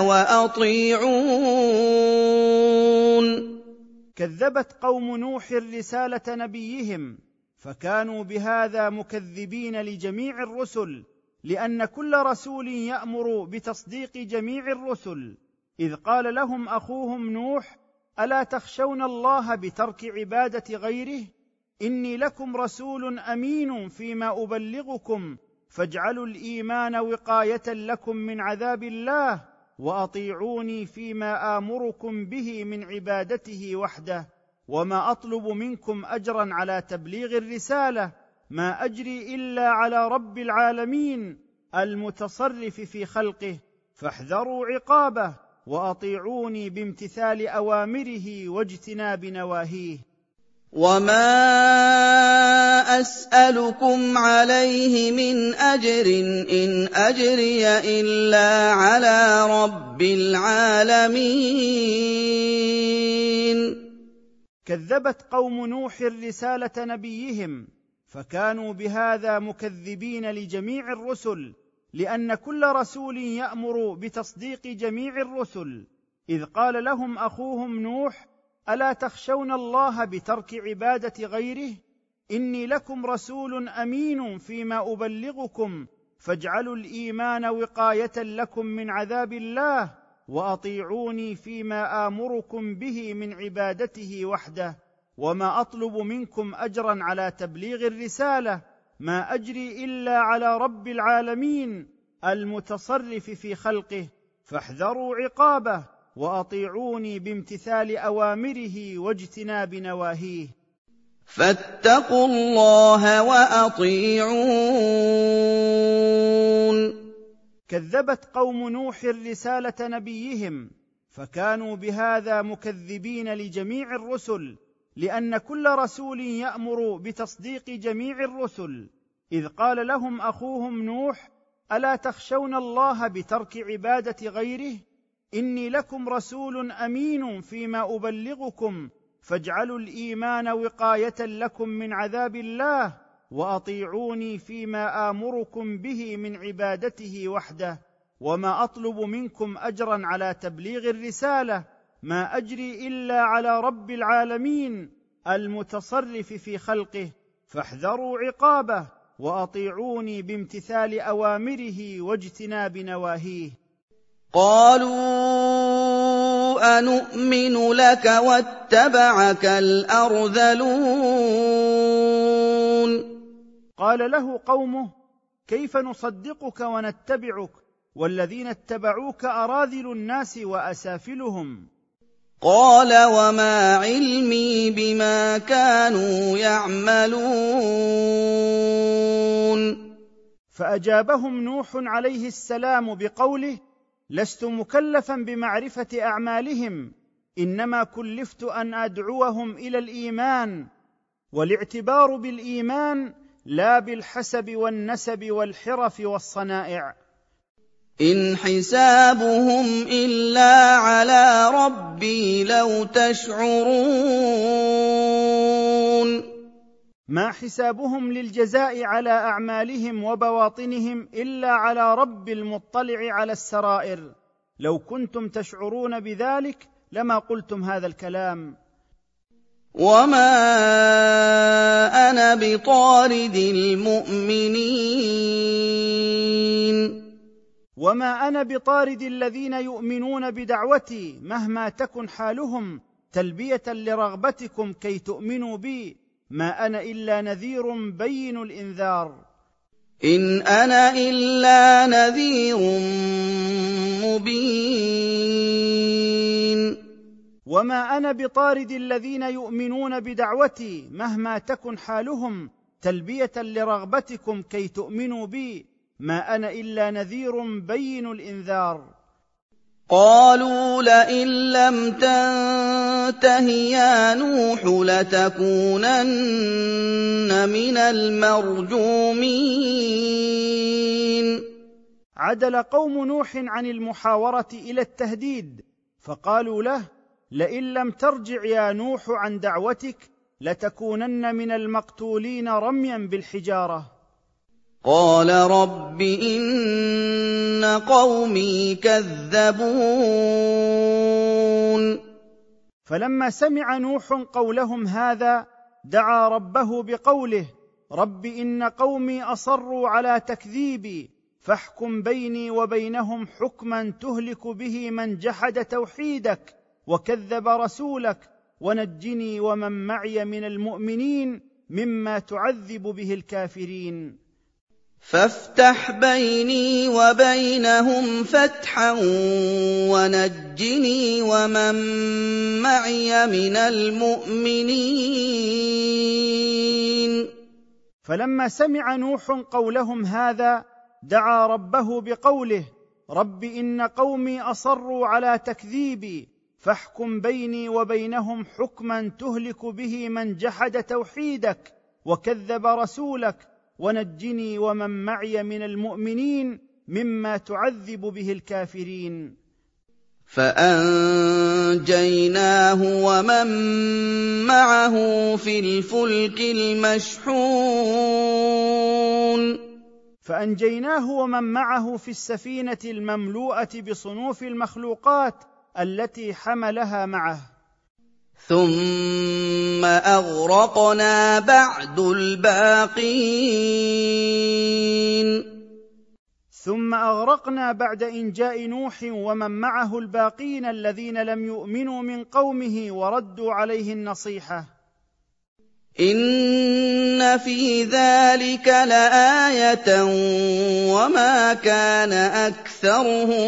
وأطيعون. كذبت قوم نوح رسالة نبيهم، فكانوا بهذا مكذبين لجميع الرسل، لأن كل رسول يأمر بتصديق جميع الرسل، إذ قال لهم أخوهم نوح: ألا تخشون الله بترك عبادة غيره؟ إني لكم رسول أمين فيما أبلغكم، فاجعلوا الإيمان وقاية لكم من عذاب الله، وأطيعوني فيما آمركم به من عبادته وحده، وما أطلب منكم أجرا على تبليغ الرسالة، ما أجري إلا على رب العالمين المتصرف في خلقه، فاحذروا عقابه وأطيعوني بامتثال أوامره واجتناب نواهيه. وما أسألكم عليه من أجر إن أجري إلا على رب العالمين. كذبت قوم نوح رسالة نبيهم، فكانوا بهذا مكذبين لجميع الرسل، لأن كل رسول يأمر بتصديق جميع الرسل، إذ قال لهم أخوهم نوح: ألا تخشون الله بترك عبادة غيره؟ إني لكم رسول أمين فيما أبلغكم، فاجعلوا الإيمان وقاية لكم من عذاب الله، وأطيعوني فيما آمركم به من عبادته وحده، وما أطلب منكم أجرا على تبليغ الرسالة، ما أجري إلا على رب العالمين المتصرف في خلقه، فاحذروا عقابه وأطيعوني بامتثال أوامره واجتناب نواهيه. فاتقوا الله وأطيعون. كذبت قوم نوح رسالة نبيهم، فكانوا بهذا مكذبين لجميع الرسل، لأن كل رسول يأمر بتصديق جميع الرسل، إذ قال لهم أخوهم نوح: ألا تخشون الله بترك عبادة غيره؟ إني لكم رسول أمين فيما أبلغكم، فاجعلوا الإيمان وقاية لكم من عذاب الله، وأطيعوني فيما آمركم به من عبادته وحده، وما أطلب منكم أجرا على تبليغ الرسالة، ما أجري إلا على رب العالمين المتصرف في خلقه، فاحذروا عقابه وأطيعوني بامتثال أوامره واجتناب نواهيه. قالوا أنؤمن لك واتبعك الأرذلون. قال له قومه: كيف نصدقك ونتبعك والذين اتبعوك أراذل الناس وأسافلهم؟ قال وما علمي بما كانوا يعملون. فأجابهم نوح عليه السلام بقوله: لست مكلفا بمعرفة أعمالهم، إنما كلفت أن أدعوهم إلى الإيمان، والاعتبار بالإيمان لا بالحسب والنسب والحرف والصنائع. إن حسابهم إلا على ربي لو تشعرون. ما حسابهم للجزاء على أعمالهم وبواطنهم إلا على رب المطلع على السرائر، لو كنتم تشعرون بذلك لما قلتم هذا الكلام. وما أنا بطارد المؤمنين. وما أنا بطارد الذين يؤمنون بدعوتي مهما تكن حالهم، تلبية لرغبتكم كي تؤمنوا بي، ما أنا إلا نذير بين الإنذار. إن أنا إلا نذير مبين. وما أنا بطارد الذين يؤمنون بدعوتي مهما تكن حالهم، تلبية لرغبتكم كي تؤمنوا بي، ما أنا إلا نذير بين الإنذار. قَالُوا لَئِن لَّمْ تَنتَهِ يَا نُوحُ لَتَكُونَنَّ مِنَ الْمَرْجُومِينَ. عدل قوم نوح عن المحاورة إلى التهديد، فقالوا له: لئن لم ترجع يا نوح عن دعوتك لتكونن من المقتولين رميا بالحجارة. قَالَ رَبِّ إِنَّ قَوْمِي كَذَّبُونِ. فلما سمع نوح قولهم هذا دعا ربه بقوله: رب إن قومي أصروا على تكذيبي فاحكم بيني وبينهم حكما تهلك به من جحد توحيدك وكذب رسولك، ونجني ومن معي من المؤمنين مما تعذب به الكافرين. فافتح بيني وبينهم فتحا ونجني ومن معي من المؤمنين. فلما سمع نوح قولهم هذا دعا ربه بقوله: رب إن قومي أصروا على تكذيبي فاحكم بيني وبينهم حكما تهلك به من جحد توحيدك وكذب رسولك، ونجني ومن معي من المؤمنين مما تعذب به الكافرين. فأنجيناه ومن معه في الفلك المشحون. فأنجيناه ومن معه في السفينة المملوءة بصنوف المخلوقات التي حملها معه. ثم أغرقنا بعد الباقين. ثم أغرقنا بعد إنجاء نوح ومن معه الباقين الذين لم يؤمنوا من قومه وردوا عليه النصيحة. إن في ذلك لآية وما كان أكثرهم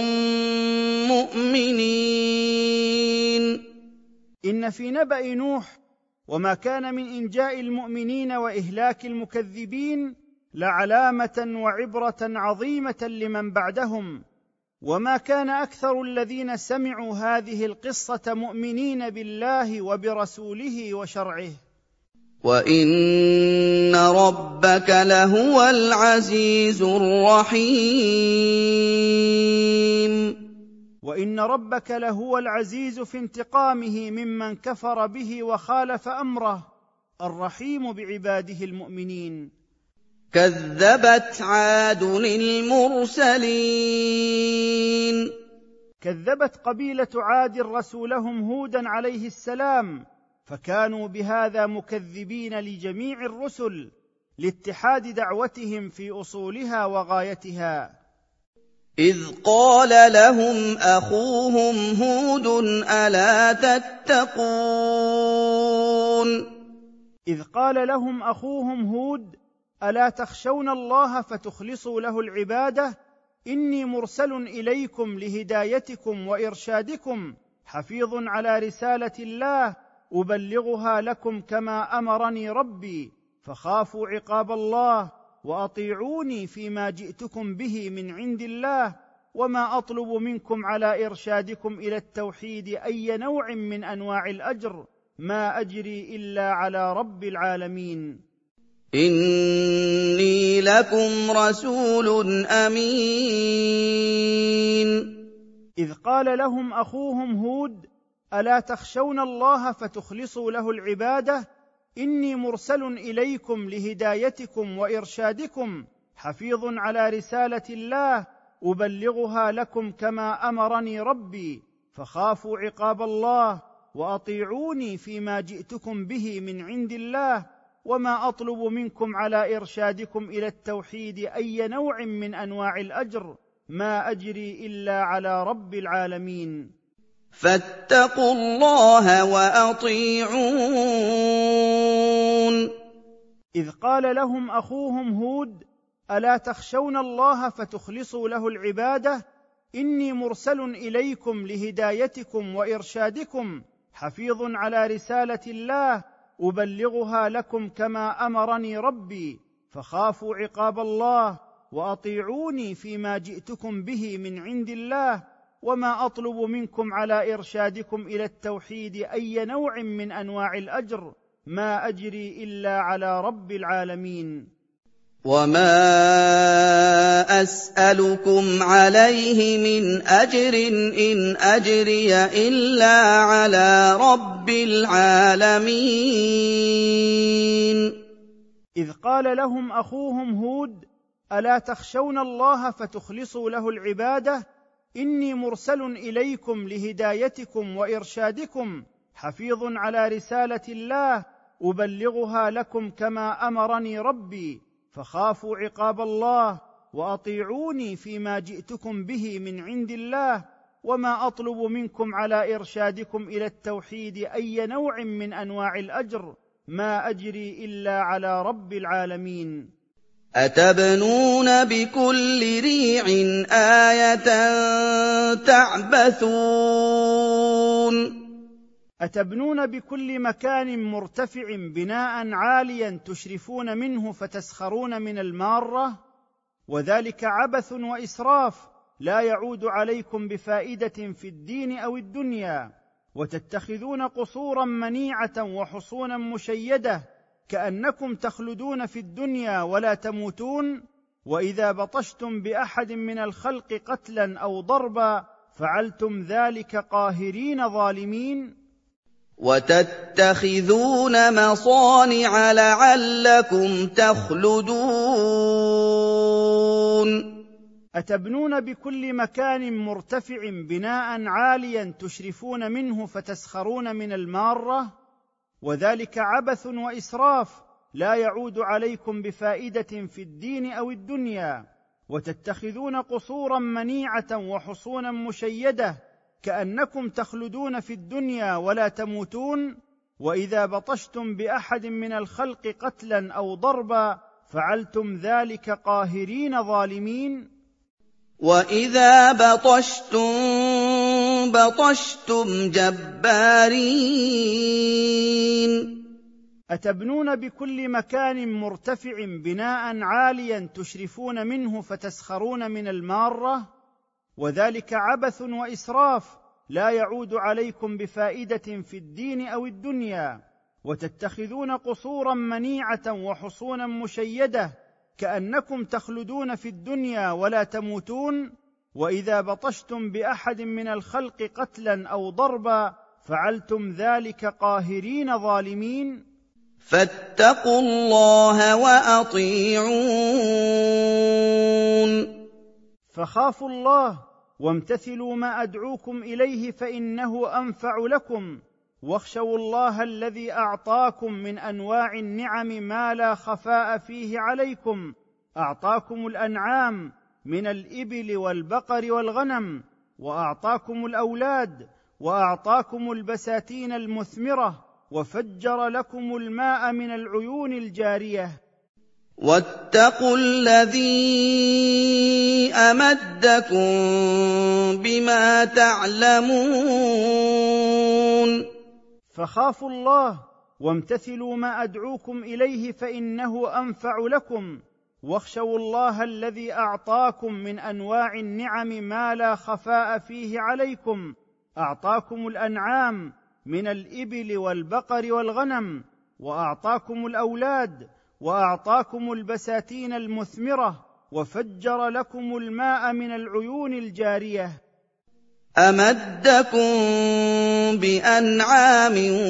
مؤمنين. إن في نبأ نوح وما كان من إنجاء المؤمنين وإهلاك المكذبين لعلامة وعبرة عظيمة لمن بعدهم، وما كان أكثر الذين سمعوا هذه القصة مؤمنين بالله وبرسوله وشرعه. وَإِنَّ رَبَّكَ لَهُوَ الْعَزِيزُ الرَّحِيمُ. وإن ربك لهو العزيز في انتقامه ممن كفر به وخالف أمره، الرحيم بعباده المؤمنين. كذبت عاد المرسلين. كذبت قبيلة عاد رسولهم هودا عليه السلام، فكانوا بهذا مكذبين لجميع الرسل لاتحاد دعوتهم في أصولها وغايتها. إذ قال لهم أخوهم هود ألا تتقون. إذ قال لهم أخوهم هود ألا تخشون الله فتخلصوا له العبادة إني مرسل إليكم لهدايتكم وإرشادكم حفيظ على رسالة الله أبلغها لكم كما أمرني ربي، فخافوا عقاب الله وأطيعوني فيما جئتكم به من عند الله، وما أطلب منكم على إرشادكم إلى التوحيد أي نوع من أنواع الأجر، ما أجري إلا على رب العالمين. إني لكم رسول أمين. إذ قال لهم أخوهم هود ألا تخشون الله فتخلصوا له العبادة إني مرسل إليكم لهدايتكم وإرشادكم حفيظ على رسالة الله أبلغها لكم كما أمرني ربي، فخافوا عقاب الله وأطيعوني فيما جئتكم به من عند الله، وما أطلب منكم على إرشادكم إلى التوحيد أي نوع من أنواع الأجر، ما أجري إلا على رب العالمين. فاتقوا الله وأطيعون. إذ قال لهم أخوهم هود ألا تخشون الله فتخلصوا له العبادة إني مرسل إليكم لهدايتكم وإرشادكم حفيظ على رسالة الله أبلغها لكم كما أمرني ربي، فخافوا عقاب الله وأطيعوني فيما جئتكم به من عند الله، وما أطلب منكم على إرشادكم إلى التوحيد أي نوع من أنواع الأجر، ما أجري إلا على رب العالمين. وما أسألكم عليه من أجر إن أجري إلا على رب العالمين. إذ قال لهم أخوهم هود: ألا تخشون الله فتخلصوا له العبادة؟ إني مرسل إليكم لهدايتكم وإرشادكم، حفيظ على رسالة الله أبلغها لكم كما أمرني ربي، فخافوا عقاب الله وأطيعوني فيما جئتكم به من عند الله، وما أطلب منكم على إرشادكم إلى التوحيد أي نوع من أنواع الأجر، ما أجري إلا على رب العالمين. أتبنون بكل ريع آية تعبثون. أتبنون بكل مكان مرتفع بناء عاليا تشرفون منه فتسخرون من المارة، وذلك عبث وإسراف لا يعود عليكم بفائدة في الدين أو الدنيا، وتتخذون قصورا منيعة وحصونا مشيدة كأنكم تخلدون في الدنيا ولا تموتون، وإذا بطشتم بأحد من الخلق قتلا أو ضربا فعلتم ذلك قاهرين ظالمين. وتتخذون مصانع لعلكم تخلدون. أتبنون بكل مكان مرتفع بناء عاليا تشرفون منه فتسخرون من المارة، وذلك عبث وإسراف لا يعود عليكم بفائدة في الدين أو الدنيا، وتتخذون قصورا منيعة وحصونا مشيدة كأنكم تخلدون في الدنيا ولا تموتون، وإذا بطشتم بأحد من الخلق قتلا أو ضربا فعلتم ذلك قاهرين ظالمين. وإذا بطشتم بطشتم جبارين. أتبنون بكل مكان مرتفع بناء عاليا تشرفون منه فتسخرون من المارة، وذلك عبث وإسراف لا يعود عليكم بفائدة في الدين أو الدنيا، وتتخذون قصورا منيعة وحصونا مشيدة كأنكم تخلدون في الدنيا ولا تموتون، وإذا بطشتم بأحد من الخلق قتلا أو ضربا فعلتم ذلك قاهرين ظالمين. فاتقوا الله وأطيعون. فخافوا الله وامتثلوا ما أدعوكم إليه فإنه أنفع لكم، واخشوا الله الذي أعطاكم من أنواع النعم ما لا خفاء فيه عليكم، أعطاكم الأنعام من الإبل والبقر والغنم، وأعطاكم الأولاد، وأعطاكم البساتين المثمرة، وفجر لكم الماء من العيون الجارية. واتقوا الذي أمدكم بما تعلمون. فخافوا الله وامتثلوا ما أدعوكم إليه فإنه أنفع لكم، واخشوا الله الذي أعطاكم من أنواع النعم ما لا خفاء فيه عليكم، أعطاكم الأنعام من الإبل والبقر والغنم، وأعطاكم الأولاد، وأعطاكم البساتين المثمرة، وفجر لكم الماء من العيون الجارية. أمدكم بأنعام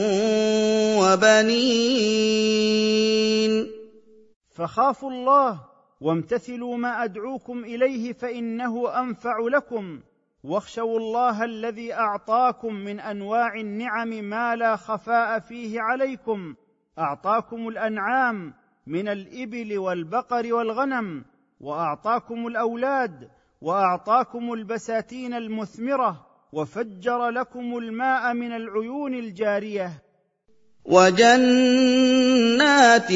وبنين. فخافوا الله وامتثلوا ما أدعوكم إليه فإنه أنفع لكم، واخشوا الله الذي أعطاكم من أنواع النعم ما لا خفاء فيه عليكم، أعطاكم الأنعام من الإبل والبقر والغنم، وأعطاكم الأولاد، وأعطاكم البساتين المثمرة، وفجر لكم الماء من العيون الجارية. وجنات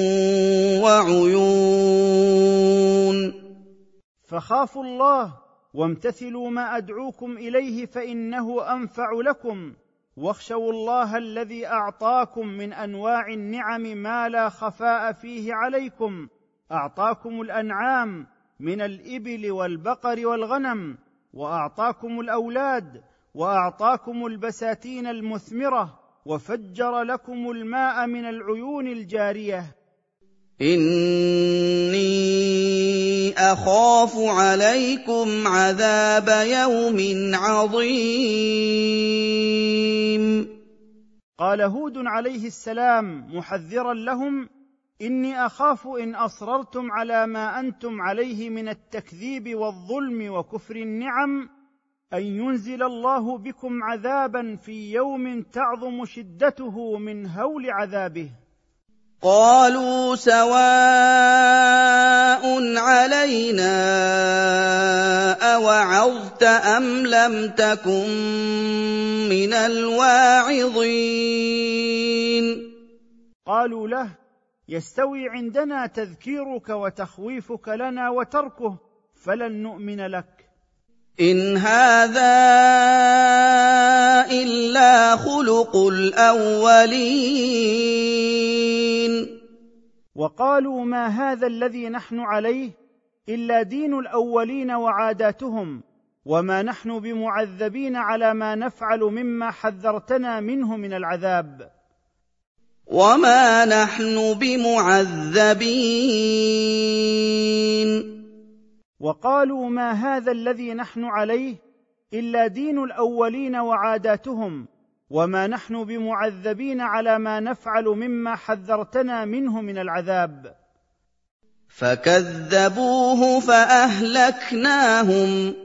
وعيون. فخافوا الله وامتثلوا ما أدعوكم إليه فإنه أنفع لكم، واخشوا الله الذي أعطاكم من أنواع النعم ما لا خفاء فيه عليكم، أعطاكم الأنعام من الإبل والبقر والغنم، واعطاكم الاولاد واعطاكم البساتين المثمره وفجر لكم الماء من العيون الجاريه. إني أخاف عليكم عذاب يوم عظيم. قال هود عليه السلام محذرا لهم: إني أخاف إن أصررتم على ما أنتم عليه من التكذيب والظلم وكفر النعم أن ينزل الله بكم عذابا في يوم تعظم شدته من هول عذابه. قالوا سواء علينا أوعظت أم لم تكن من الواعظين. قالوا له: يستوي عندنا تذكيرك وتخويفك لنا وتركه، فلن نؤمن لك. إن هذا إلا خلق الأولين. وقالوا: ما هذا الذي نحن عليه إلا دين الأولين وعاداتهم، وما نحن بمعذبين على ما نفعل مما حذرتنا منه من العذاب. وما نحن بمعذبين. وقالوا: ما هذا الذي نحن عليه إلا دين الأولين وعاداتهم، وما نحن بمعذبين على ما نفعل مما حذرتنا منه من العذاب. فكذبوه فأهلكناهم.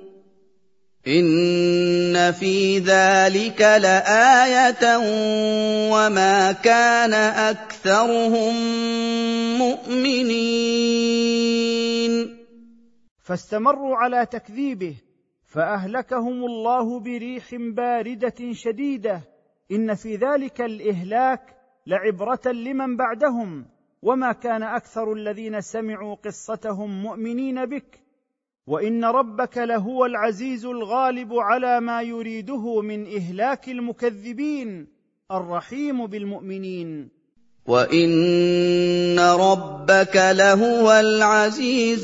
إن في ذلك لآية وما كان أكثرهم مؤمنين. فاستمروا على تكذيبه فأهلكهم الله بريح باردة شديدة. إن في ذلك الإهلاك لعبرة لمن بعدهم، وما كان أكثر الذين سمعوا قصتهم مؤمنين بك، وإن ربك لهو العزيز الغالب على ما يريده من إهلاك المكذبين الرحيم بالمؤمنين. وَإِنَّ رَبَّكَ لَهُوَ الْعَزِيزُ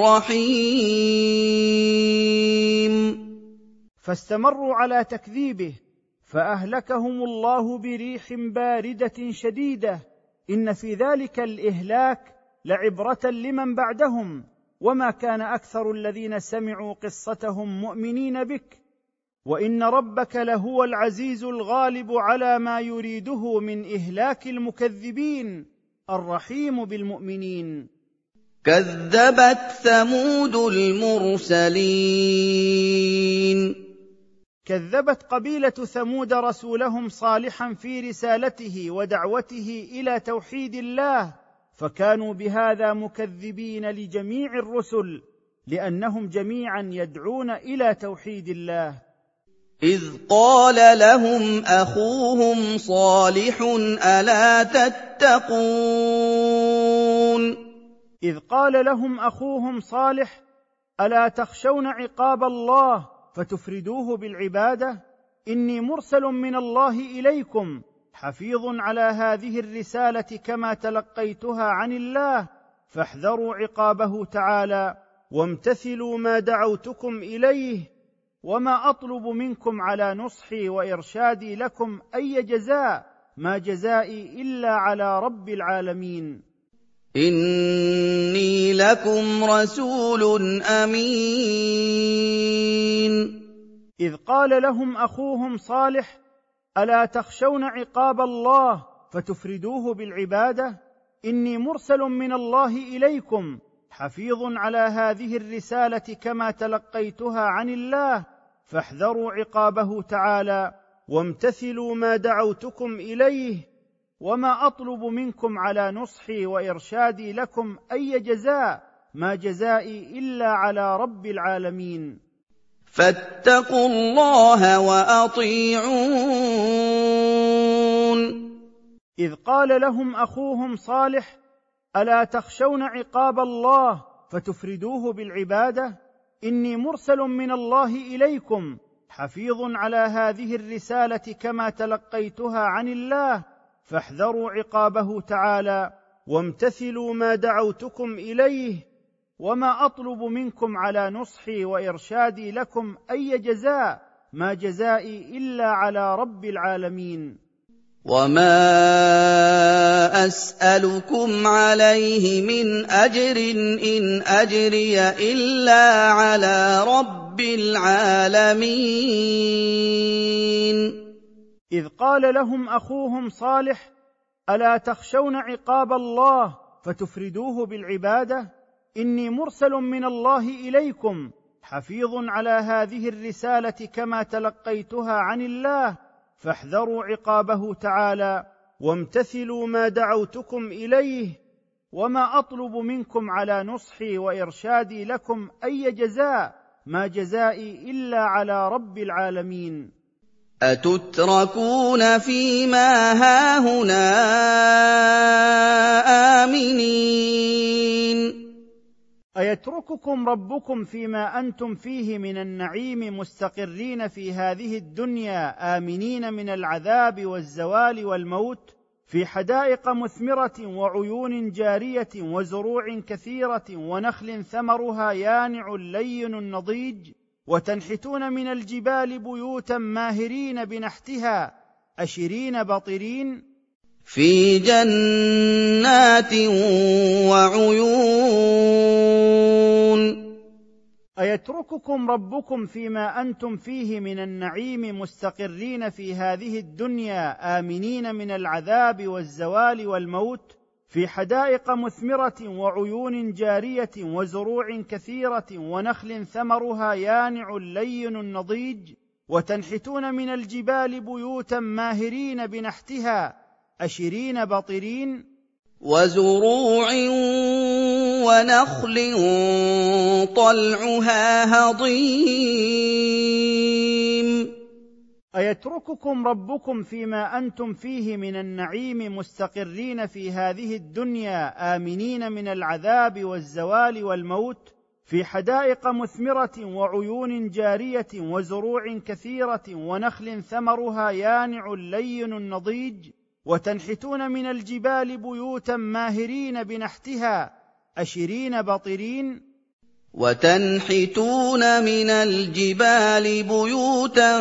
الرَّحِيمُ. فاستمروا على تكذيبه فأهلكهم الله بريح باردة شديدة. إن في ذلك الإهلاك لعبرة لمن بعدهم، وما كان أكثر الذين سمعوا قصتهم مؤمنين بك، وإن ربك لهو العزيز الغالب على ما يريده من إهلاك المكذبين الرحيم بالمؤمنين. كذبت ثمود المرسلين. كذبت قبيلة ثمود رسولهم صالحا في رسالته ودعوته إلى توحيد الله، فكانوا بهذا مكذبين لجميع الرسل، لأنهم جميعا يدعون إلى توحيد الله. إذ قال لهم أخوهم صالح ألا تتقون. إذ قال لهم أخوهم صالح: ألا تخشون عقاب الله فتفردوه بالعبادة؟ إني مرسل من الله إليكم حفيظ على هذه الرسالة كما تلقيتها عن الله، فاحذروا عقابه تعالى وامتثلوا ما دعوتكم إليه، وما أطلب منكم على نصحي وإرشادي لكم أي جزاء، ما جزائي إلا على رب العالمين. إني لكم رسول أمين. إذ قال لهم أخوهم صالح: ألا تخشون عقاب الله فتفردوه بالعبادة؟ إني مرسل من الله إليكم حفيظ على هذه الرسالة كما تلقيتها عن الله، فاحذروا عقابه تعالى وامتثلوا ما دعوتكم إليه، وما أطلب منكم على نصحي وإرشادي لكم أي جزاء، ما جزائي إلا على رب العالمين. فاتقوا الله وأطيعون. إذ قال لهم أخوهم صالح: ألا تخشون عقاب الله فتفردوه بالعبادة؟ إني مرسل من الله إليكم حفيظ على هذه الرسالة كما تلقيتها عن الله، فاحذروا عقابه تعالى وامتثلوا ما دعوتكم إليه، وما أطلب منكم على نصحي وإرشادي لكم أي جزاء، ما جزائي إلا على رب العالمين. وما أسألكم عليه من أجر إن أجري إلا على رب العالمين. إذ قال لهم أخوهم صالح: ألا تخشون عقاب الله فتفردوه بالعبادة؟ إني مرسل من الله إليكم حفيظ على هذه الرسالة كما تلقيتها عن الله، فاحذروا عقابه تعالى وامتثلوا ما دعوتكم إليه. وما أطلب منكم على نصحي وإرشادي لكم أي جزاء، ما جزائي إلا على رب العالمين. أتتركون فيما هاهنا آمنين. أيترككم ربكم فيما أنتم فيه من النعيم مستقرين في هذه الدنيا آمنين من العذاب والزوال والموت، في حدائق مثمرة وعيون جارية وزروع كثيرة ونخل ثمرها يانع لين نضيج، وتنحتون من الجبال بيوتا ماهرين بنحتها أشرين بطرين، في جنات وعيون. أيترككم ربكم فيما أنتم فيه من النعيم مستقرين في هذه الدنيا آمنين من العذاب والزوال والموت، في حدائق مثمرة وعيون جارية وزروع كثيرة ونخل ثمرها يانع لين نضيج، وتنحتون من الجبال بيوتا ماهرين بنحتها أشرين بطرين، وزروع ونخل طلعها هضيم. أيترككم ربكم فيما أنتم فيه من النعيم مستقرين في هذه الدنيا آمنين من العذاب والزوال والموت، في حدائق مثمرة وعيون جارية وزروع كثيرة ونخل ثمرها يانع لين نضيج، وتنحتون من الجبال بيوتا ماهرين بنحتها أشرين بطرين، وتنحتون من الجبال بيوتا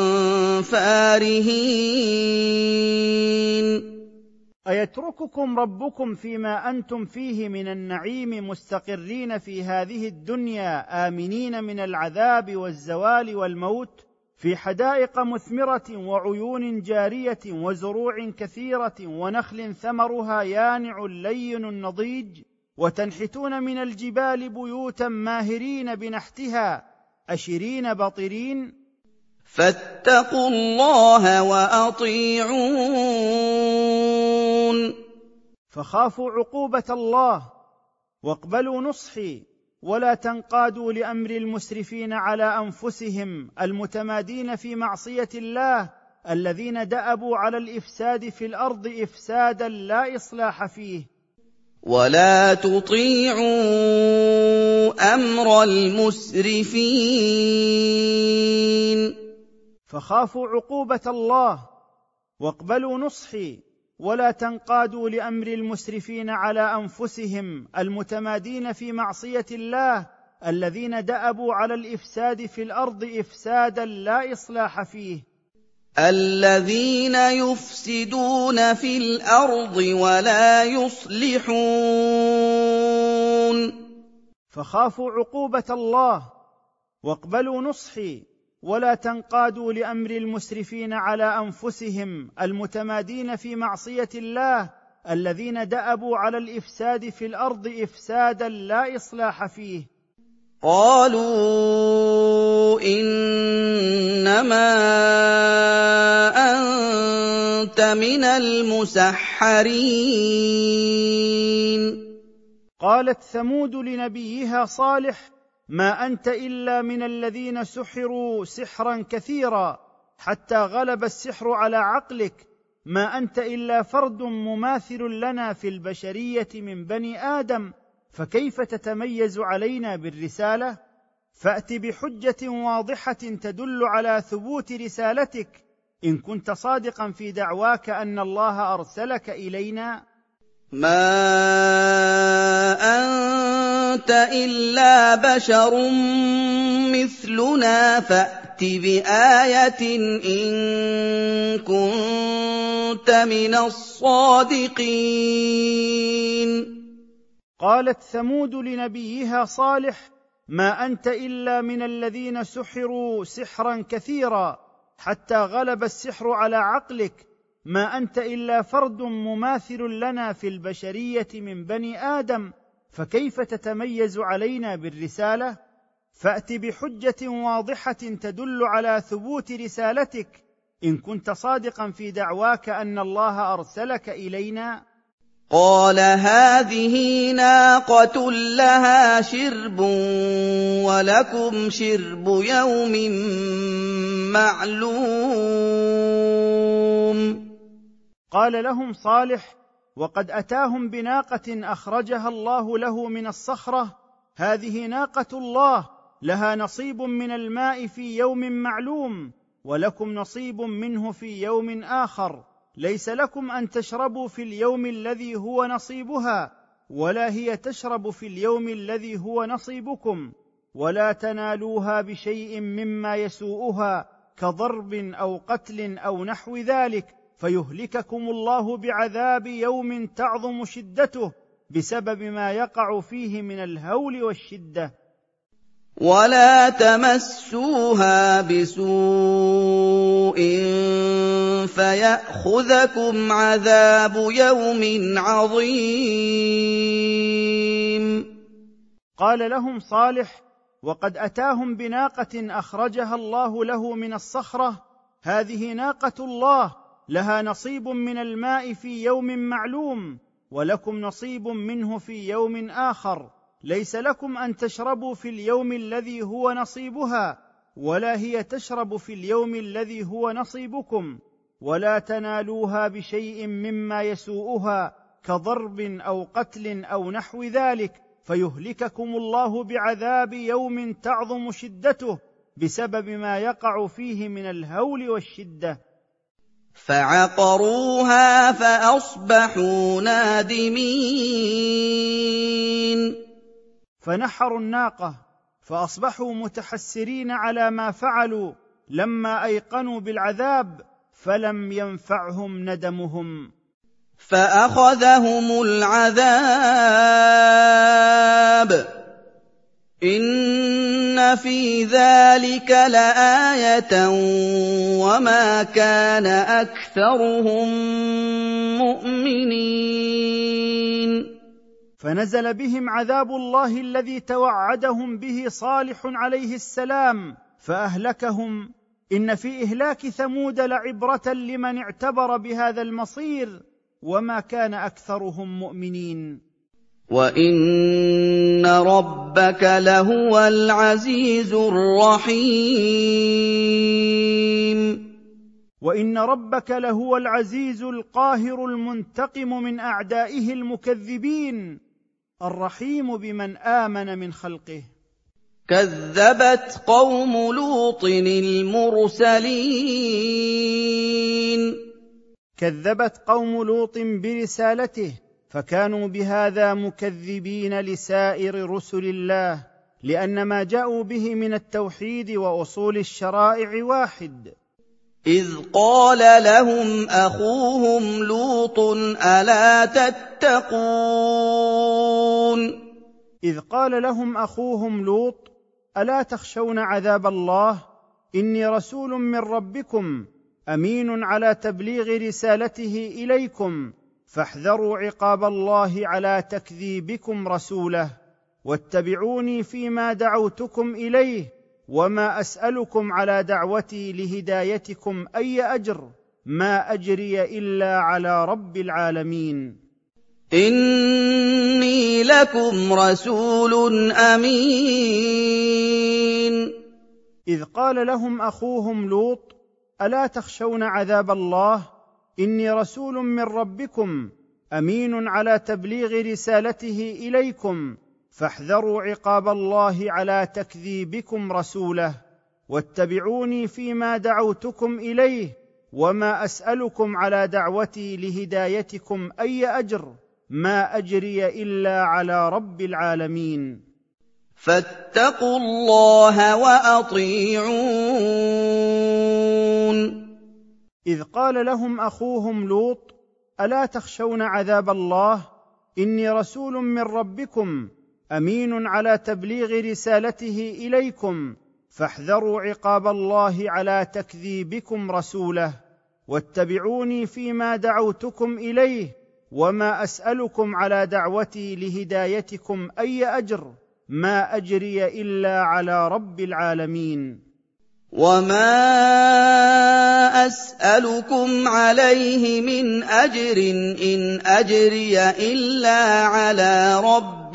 فارهين. أيترككم ربكم فيما أنتم فيه من النعيم مستقرين في هذه الدنيا آمنين من العذاب والزوال والموت، في حدائق مثمرة وعيون جارية وزروع كثيرة ونخل ثمرها يانع لين نضيج، وتنحتون من الجبال بيوتا ماهرين بنحتها أشرين بطرين، فاتقوا الله وأطيعون. فخافوا عقوبة الله واقبلوا نصحي، ولا تنقادوا لأمر المسرفين على أنفسهم المتمادين في معصية الله، الذين دأبوا على الإفساد في الأرض إفسادا لا إصلاح فيه. ولا تطيعوا أمر المسرفين. فخافوا عقوبة الله واقبلوا نصحي، ولا تنقادوا لأمر المسرفين على أنفسهم المتمادين في معصية الله، الذين دأبوا على الإفساد في الأرض إفسادا لا إصلاح فيه. الذين يفسدون في الأرض ولا يصلحون. فخافوا عقوبة الله واقبلوا نصحي، ولا تنقادوا لأمر المسرفين على أنفسهم المتمادين في معصية الله، الذين دأبوا على الإفساد في الأرض إفسادا لا إصلاح فيه. قالوا إنما أنت من المسحرين. قالت ثمود لنبيها صالح: ما أنت إلا من الذين سحروا سحرا كثيرا حتى غلب السحر على عقلك، ما أنت إلا فرد مماثل لنا في البشرية من بني آدم، فكيف تتميز علينا بالرسالة؟ فأت بحجة واضحة تدل على ثبوت رسالتك إن كنت صادقا في دعواك أن الله أرسلك إلينا. ما أنت إلا بشر مثلنا فأت بآية إن كنت من الصادقين. قالت ثمود لنبيها صالح: ما أنت إلا من الذين سحروا سحرا كثيرا حتى غلب السحر على عقلك، ما أنت إلا فرد مماثل لنا في البشرية من بني آدم، فكيف تتميز علينا بالرسالة؟ فأت بحجة واضحة تدل على ثبوت رسالتك إن كنت صادقا في دعواك أن الله أرسلك إلينا. قال هذه ناقة لها شرب ولكم شرب يوم معلوم. قال لهم صالح وقد أتاهم بناقة أخرجها الله له من الصخرة: هذه ناقة الله لها نصيب من الماء في يوم معلوم، ولكم نصيب منه في يوم آخر، ليس لكم أن تشربوا في اليوم الذي هو نصيبها، ولا هي تشرب في اليوم الذي هو نصيبكم، ولا تنالوها بشيء مما يسوءها كضرب أو قتل أو نحو ذلك، فيهلككم الله بعذاب يوم تعظم شدته بسبب ما يقع فيه من الهول والشدة. ولا تمسوها بسوء فيأخذكم عذاب يوم عظيم. قال لهم صالح وقد أتاهم بناقة أخرجها الله له من الصخرة: هذه ناقة الله لها نصيب من الماء في يوم معلوم، ولكم نصيب منه في يوم آخر، ليس لكم أن تشربوا في اليوم الذي هو نصيبها، ولا هي تشرب في اليوم الذي هو نصيبكم، ولا تنالوها بشيء مما يسوءها كضرب أو قتل أو نحو ذلك، فيهلككم الله بعذاب يوم تعظم شدته بسبب ما يقع فيه من الهول والشدة. فعقروها فأصبحوا نادمين. فنحروا الناقة فأصبحوا متحسرين على ما فعلوا لما أيقنوا بالعذاب، فلم ينفعهم ندمهم. فأخذهم العذاب إن في ذلك لآية وما كان أكثرهم مؤمنين. فنزل بهم عذاب الله الذي توعدهم به صالح عليه السلام فأهلكهم. إن في إهلاك ثمود لعبرة لمن اعتبر بهذا المصير، وما كان أكثرهم مؤمنين. وَإِنَّ رَبَّكَ لَهُوَ الْعَزِيزُ الرَّحِيمُ. وإن ربك لهو العزيز القاهر المنتقم من أعدائه المكذبين، الرحيم بمن آمن من خلقه. كذبت قوم لوط المرسلين. كذبت قوم لوط برسالته، فكانوا بهذا مكذبين لسائر رسل الله، لأن ما جاءوا به من التوحيد وأصول الشرائع واحد. إذ قال لهم أخوهم لوط ألا تتقون. إذ قال لهم أخوهم لوط: ألا تخشون عذاب الله؟ إني رسول من ربكم أمين على تبليغ رسالته إليكم، فاحذروا عقاب الله على تكذيبكم رسوله، واتبعوني فيما دعوتكم إليه، وما أسألكم على دعوتي لهدايتكم أي أجر، ما أجري إلا على رب العالمين. إني لكم رسول أمين. إذ قال لهم أخوهم لوط: ألا تخشون عذاب الله؟ إني رسول من ربكم أمين على تبليغ رسالته إليكم، فاحذروا عقاب الله على تكذيبكم رسوله، واتبعوني فيما دعوتكم إليه، وما أسألكم على دعوتي لهدايتكم أي أجر، ما أجري إلا على رب العالمين. فاتقوا الله وأطيعون. إذ قال لهم أخوهم لوط: ألا تخشون عذاب الله؟ إني رسول من ربكم أمين على تبليغ رسالته إليكم، فاحذروا عقاب الله على تكذيبكم رسوله، واتبعوني فيما دعوتكم إليه، وما أسألكم على دعوتي لهدايتكم أي أجر، ما أجري إلا على رب العالمين. وما أسألكم عليه من أجر إن أجري إلا على رب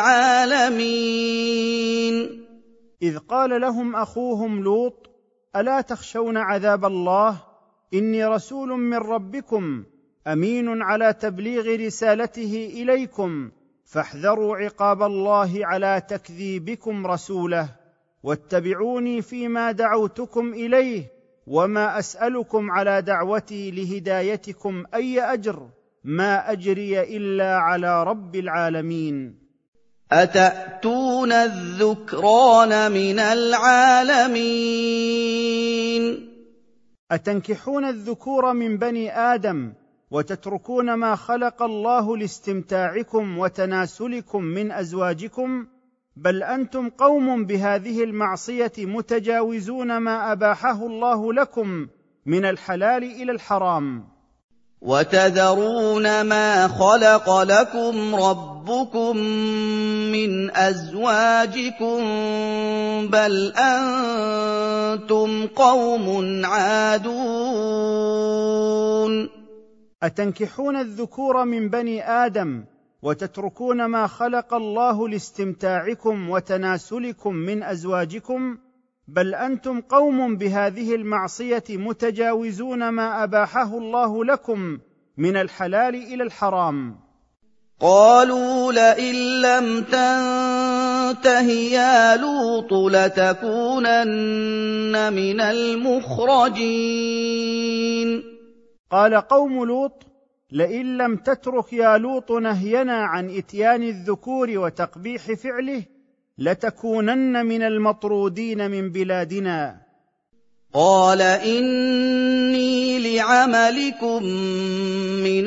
العالمين. إذ قال لهم أخوهم لوط: ألا تخشون عذاب الله؟ إني رسول من ربكم أمين على تبليغ رسالته إليكم، فاحذروا عقاب الله على تكذيبكم رسوله، واتبعوني فيما دعوتكم إليه، وما أسألكم على دعوتي لهدايتكم أي أجر، ما أجري إلا على رب العالمين. أتأتون الذكران من العالمين. أتنكحون الذكور من بني آدم وتتركون ما خلق الله لاستمتاعكم وتناسلكم من أزواجكم؟ بل أنتم قوم بهذه المعصية متجاوزون ما أباحه الله لكم من الحلال إلى الحرام. وتذرون ما خلق لكم ربكم من أزواجكم، بل أنتم قوم عادون. أتنكحون الذكور من بني آدم وتتركون ما خلق الله لاستمتاعكم وتناسلكم من أزواجكم؟ بل أنتم قوم بهذه المعصية متجاوزون ما أباحه الله لكم من الحلال إلى الحرام. قالوا لئن لم تنته يا لوط لتكونن من المخرجين. قال قوم لوط: لئن لم تترك يا لوط نهينا عن إتيان الذكور وتقبيح فعله لتكونن من المطرودين من بلادنا. قال إني لعملكم من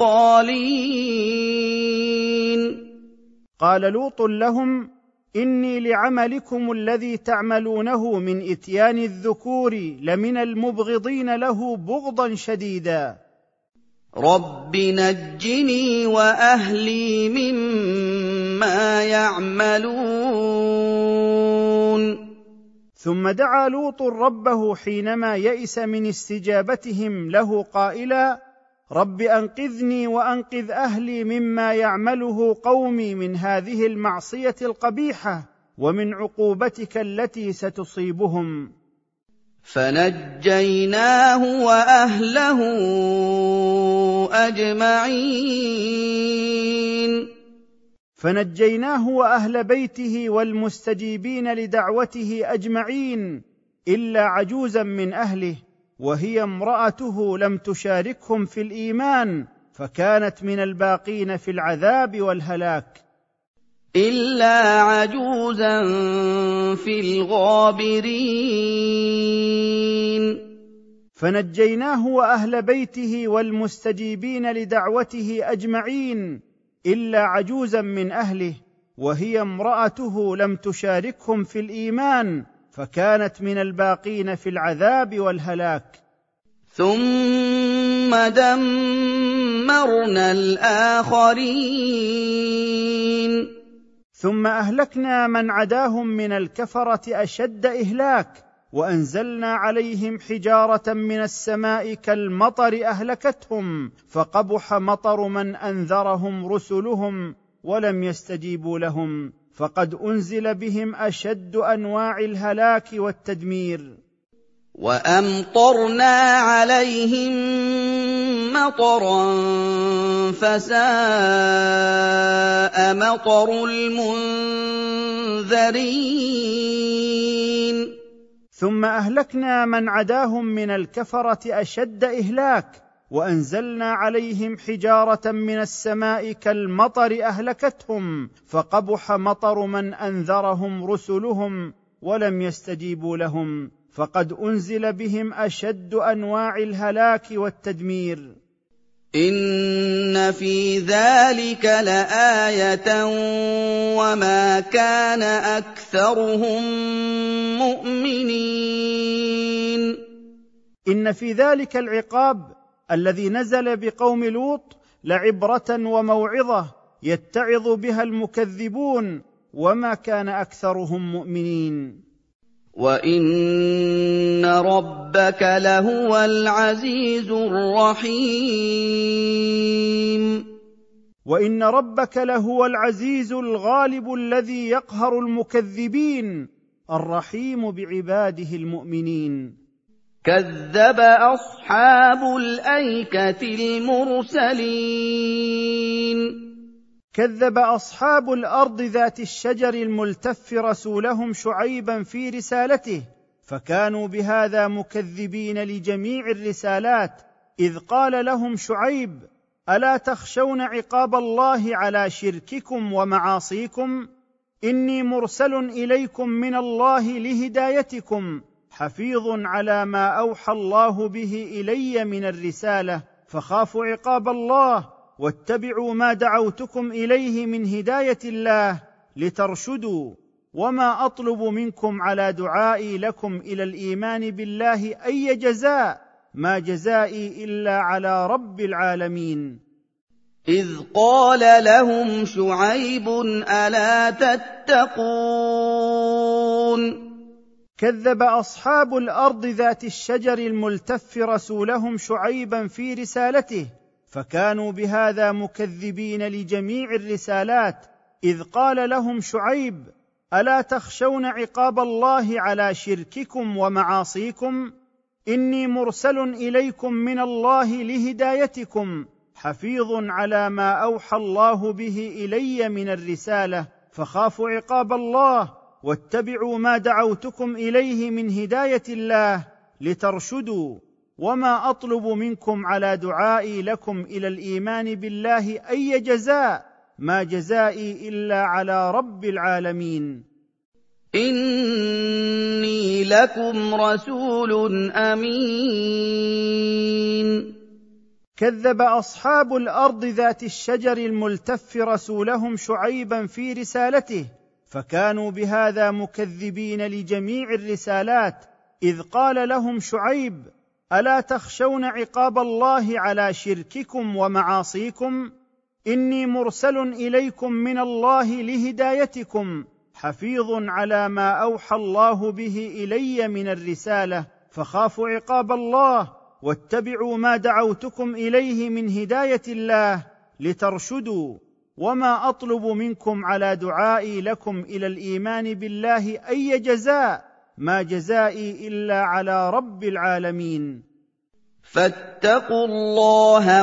القالين. قال لوط لهم: إني لعملكم الذي تعملونه من إتيان الذكور لمن المبغضين له بغضا شديدا. رب نجني وأهلي مما يعملون. ثم دعا لوط ربه حينما يئس من استجابتهم له قائلا: رب أنقذني وأنقذ أهلي مما يعمله قومي من هذه المعصية القبيحة ومن عقوبتك التي ستصيبهم. فنجيناه وأهله أجمعين. فنجيناه وأهل بيته والمستجيبين لدعوته أجمعين، إلا عجوزا من أهله، وهي امرأته لم تشاركهم في الإيمان، فكانت من الباقين في العذاب والهلاك. إلا عجوزا في الغابرين. فنجيناه وأهل بيته والمستجيبين لدعوته أجمعين، إلا عجوزا من أهله، وهي امرأته لم تشاركهم في الإيمان، فكانت من الباقين في العذاب والهلاك. ثم دمرنا الآخرين. ثم أهلكنا من عداهم من الكفرة أشد إهلاك، وأنزلنا عليهم حجارة من السماء كالمطر أهلكتهم، فقبح مطر من أنذرهم رسلهم ولم يستجيبوا لهم، فقد أنزل بهم أشد أنواع الهلاك والتدمير. وأمطرنا عليهم مطرا فساء مطر المنذرين. ثم أهلكنا من عداهم من الكفرة أشد إهلاك، وانزلنا عليهم حجاره من السماء كالمطر اهلكتهم فقبح مطر من انذرهم رسلهم ولم يستجيبوا لهم فقد انزل بهم اشد انواع الهلاك والتدمير. إن في ذلك لآية وما كان أكثرهم مؤمنين. إن في ذلك العقاب الذي نزل بقوم لوط لعبرة وموعظة يتعظ بها المكذبون وما كان أكثرهم مؤمنين. وَإِنَّ رَبَّكَ لَهُوَ الْعَزِيزُ الرَّحِيمُ. وَإِنَّ رَبَّكَ لَهُوَ الْعَزِيزُ الْغَالِبُ الَّذِي يَقْهَرُ الْمُكَذِّبِينَ الرَّحِيمُ بعباده المؤمنين. كَذَّبَ أَصْحَابُ الْأَيْكَةِ الْمُرْسَلِينَ. كذب اصحاب الارض ذات الشجر الملتف رسولهم شعيبا في رسالته فكانوا بهذا مكذبين لجميع الرسالات اذ قال لهم شعيب: الا تخشون عقاب الله على شرككم ومعاصيكم؟ اني مرسل اليكم من الله لهدايتكم حفيظ على ما اوحى الله به الي من الرساله فخافوا عقاب الله واتبعوا ما دعوتكم اليه من هدايه الله لترشدوا وما اطلب منكم على دعائي لكم الى الايمان بالله اي جزاء ما جزائي الا على رب العالمين. إذ قال لهم شعيب ألا تتقون. كذب اصحاب الارض ذات الشجر الملتف رسولهم شعيبا في رسالته فكانوا بهذا مكذبين لجميع الرسالات اذ قال لهم شعيب: الا تخشون عقاب الله على شرككم ومعاصيكم؟ اني مرسل اليكم من الله لهدايتكم حفيظ على ما اوحى الله به الي من الرساله فخافوا عقاب الله واتبعوا ما دعوتكم اليه من هدايه الله لترشدوا وما اطلب منكم على دعائي لكم الى الايمان بالله اي جزاء ما جزائي الا على رب العالمين. إني لكم رسول أمين. كذب اصحاب الارض ذات الشجر الملتف رسولهم شعيبا في رسالته فكانوا بهذا مكذبين لجميع الرسالات اذ قال لهم شعيب: الا تخشون عقاب الله على شرككم ومعاصيكم؟ اني مرسل اليكم من الله لهدايتكم حفيظ على ما اوحى الله به الي من الرساله فخافوا عقاب الله واتبعوا ما دعوتكم اليه من هدايه الله لترشدوا وما اطلب منكم على دعائي لكم الى الايمان بالله اي جزاء ما جزائي الا على رب العالمين. فاتقوا الله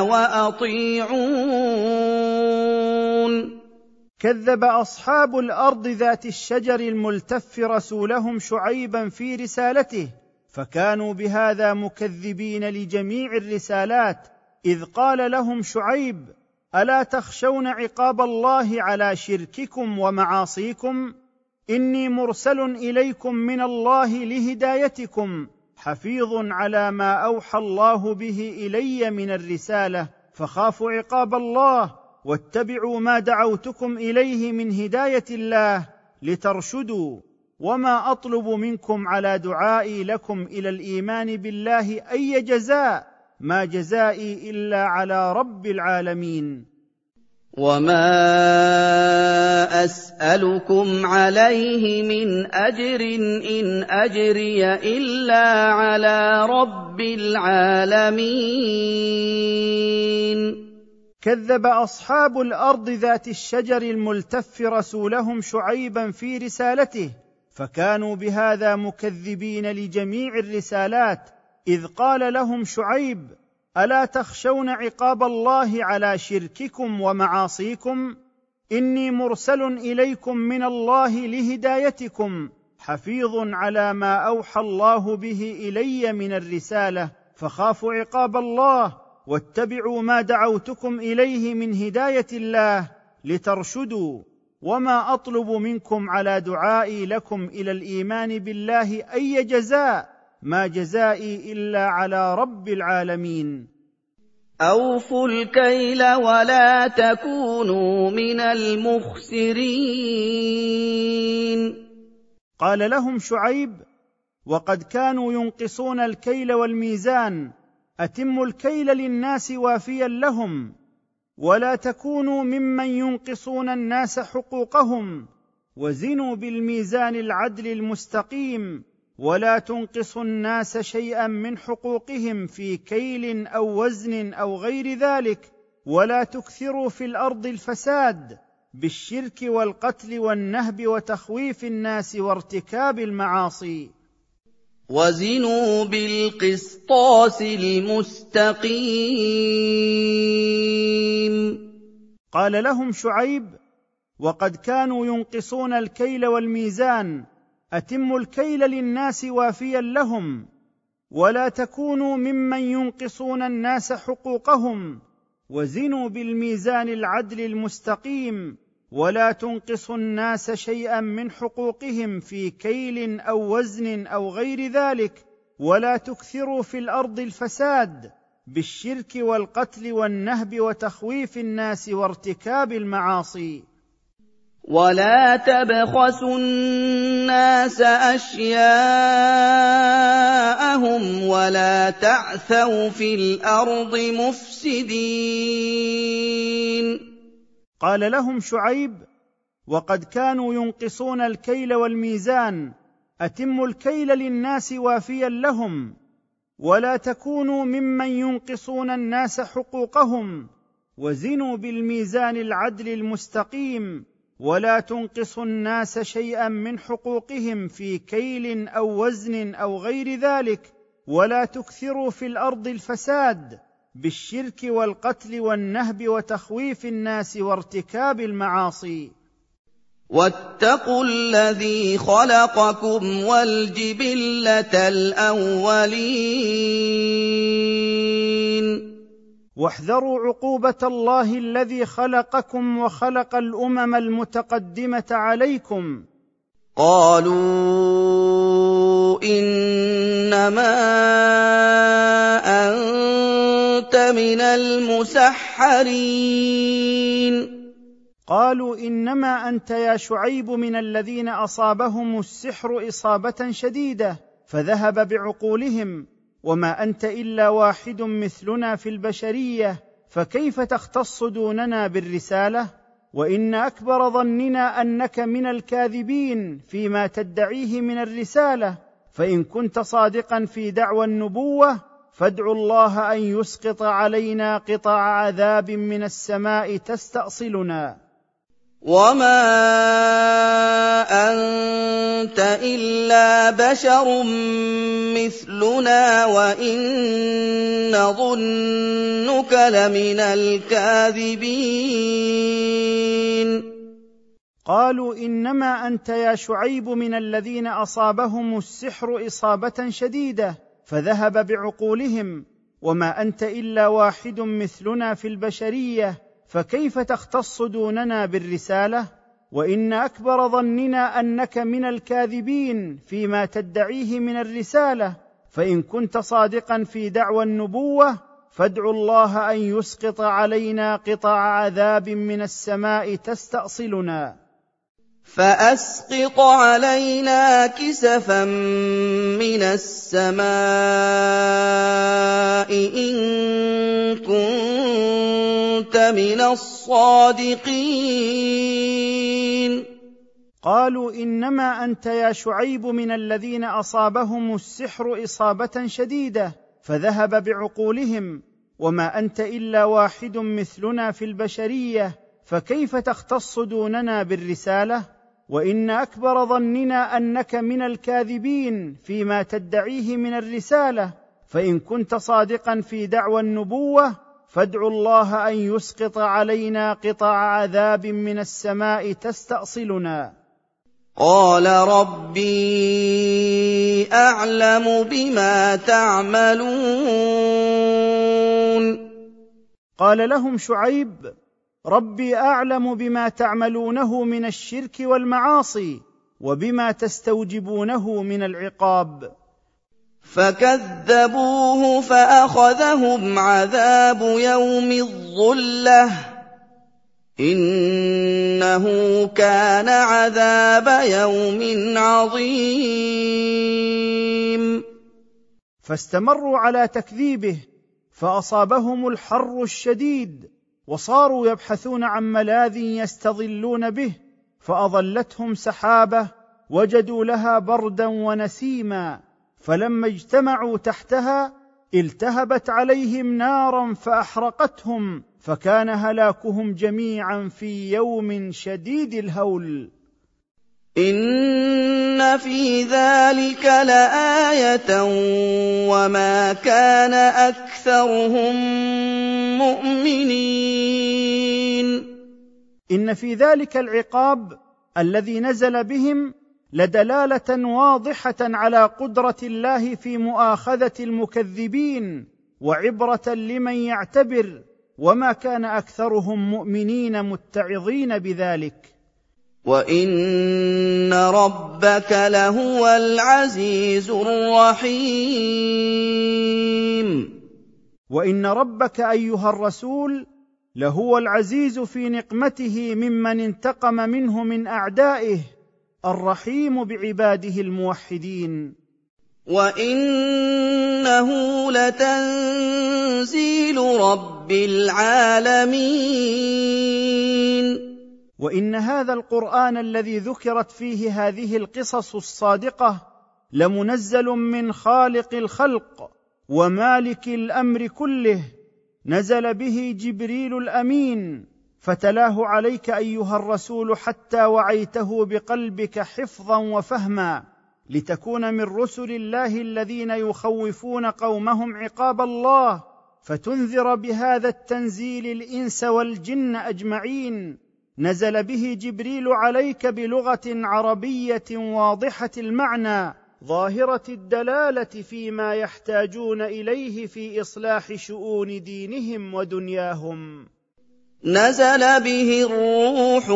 وأطيعون. كذب اصحاب الارض ذات الشجر الملتف رسولهم شعيبا في رسالته فكانوا بهذا مكذبين لجميع الرسالات اذ قال لهم شعيب: الا تخشون عقاب الله على شرككم ومعاصيكم؟ اني مرسل اليكم من الله لهدايتكم حفيظ على ما اوحى الله به الي من الرساله فخافوا عقاب الله واتبعوا ما دعوتكم اليه من هدايه الله لترشدوا وما اطلب منكم على دعائي لكم الى الايمان بالله اي جزاء ما جزائي الا على رب العالمين. وما أسألكم عليه من أجر إن أجري إلا على رب العالمين. كذب اصحاب الارض ذات الشجر الملتف رسولهم شعيبا في رسالته فكانوا بهذا مكذبين لجميع الرسالات اذ قال لهم شعيب: الا تخشون عقاب الله على شرككم ومعاصيكم؟ اني مرسل اليكم من الله لهدايتكم حفيظ على ما اوحى الله به الي من الرساله فخافوا عقاب الله واتبعوا ما دعوتكم اليه من هدايه الله لترشدوا، وما اطلب منكم على دعائي لكم الى الايمان بالله اي جزاء، ما جزائي الا على رب العالمين. أوفوا الكيل ولا تكونوا من المخسرين. قال لهم شعيب: وقد كانوا ينقصون الكيل والميزان، أتموا الكيل للناس وافيا لهم، ولا تكونوا ممن ينقصون الناس حقوقهم، وزنوا بالميزان العدل المستقيم، ولا تنقصوا الناس شيئا من حقوقهم في كيل أو وزن أو غير ذلك، ولا تكثروا في الأرض الفساد بالشرك والقتل والنهب وتخويف الناس وارتكاب المعاصي. وزنوا بالقسطاس المستقيم. قال لهم شعيب: وقد كانوا ينقصون الكيل والميزان، أتموا الكيل للناس وافيا لهم، ولا تكونوا ممن ينقصون الناس حقوقهم، وزنوا بالميزان العدل المستقيم، ولا تنقصوا الناس شيئا من حقوقهم في كيل أو وزن أو غير ذلك، ولا تكثروا في الأرض الفساد بالشرك والقتل والنهب وتخويف الناس وارتكاب المعاصي. ولا تبخسوا الناس أشياءهم ولا تعثوا في الأرض مفسدين. قال لهم شعيب: وقد كانوا ينقصون الكيل والميزان، أتموا الكيل للناس وافيا لهم، ولا تكونوا ممن ينقصون الناس حقوقهم، وزنوا بالميزان العدل المستقيم، ولا تنقصوا الناس شيئا من حقوقهم في كيل أو وزن أو غير ذلك، ولا تكثروا في الأرض الفساد بالشرك والقتل والنهب وتخويف الناس وارتكاب المعاصي. واتقوا الذي خلقكم والجبلة الأولين. واحذروا عقوبة الله الذي خلقكم وخلق الأمم المتقدمة عليكم. قالوا إنما أنت من المسحرين. قالوا إنما أنت يا شعيب من الذين أصابهم السحر إصابة شديدة فذهب بعقولهم، وما أنت إلا واحد مثلنا في البشرية، فكيف تختص دوننا بالرسالة؟ وإن أكبر ظننا أنك من الكاذبين فيما تدعيه من الرسالة، فإن كنت صادقا في دعوى النبوة فادع الله أن يسقط علينا قطع عذاب من السماء تستأصلنا. وما أنت إلا بشر مثلنا وإن نظنك لمن الكاذبين. قالوا إنما أنت يا شعيب من الذين أصابهم السحر إصابة شديدة فذهب بعقولهم، وما أنت إلا واحد مثلنا في البشرية، فكيف تختص دوننا بالرسالة؟ وإن أكبر ظننا أنك من الكاذبين فيما تدعيه من الرسالة، فإن كنت صادقا في دعوى النبوة فادع الله أن يسقط علينا قطع عذاب من السماء تستأصلنا. فأسقط علينا كسفا من السماء إن كنت من الصادقين. قالوا إنما أنت يا شعيب من الذين أصابهم السحر إصابة شديدة فذهب بعقولهم، وما أنت إلا واحد مثلنا في البشرية، فكيف تختص دوننا بالرسالة؟ وإن أكبر ظننا أنك من الكاذبين فيما تدعيه من الرسالة، فإن كنت صادقا في دعوى النبوة فادع الله أن يسقط علينا قطع عذاب من السماء تستأصلنا. قال ربي أعلم بما تعملون. قال لهم شعيب: ربي أعلم بما تعملونه من الشرك والمعاصي وبما تستوجبونه من العقاب. فكذبوه فأخذهم عذاب يوم الظلة إنه كان عذاب يوم عظيم. فاستمروا على تكذيبه فأصابهم الحر الشديد وصاروا يبحثون عن ملاذ يستظلون به، فأظلتهم سحابة وجدوا لها بردا ونسيما، فلما اجتمعوا تحتها التهبت عليهم نارا فأحرقتهم، فكان هلاكهم جميعا في يوم شديد الهول. إن في ذلك لآية وما كان أكثرهم مؤمنين. إن في ذلك العقاب الذي نزل بهم لدلالة واضحة على قدرة الله في مؤاخذة المكذبين وعبرة لمن يعتبر، وما كان أكثرهم مؤمنين متعظين بذلك. وإن ربك لهو العزيز الرحيم. وإن ربك أيها الرسول لهو العزيز في نقمته ممن انتقم منه من أعدائه، الرحيم بعباده الموحدين. وإنه لتنزيل رب العالمين. وإن هذا القرآن الذي ذكرت فيه هذه القصص الصادقة لمنزل من خالق الخلق ومالك الأمر كله، نزل به جبريل الأمين، فتلاه عليك أيها الرسول حتى وعيته بقلبك حفظا وفهما، لتكون من رسل الله الذين يخوفون قومهم عقاب الله، فتنذر بهذا التنزيل الإنس والجن أجمعين. نزل به جبريل عليك بلغة عربية واضحة المعنى ظاهرة الدلالة فيما يحتاجون إليه في إصلاح شؤون دينهم ودنياهم. نزل به الروح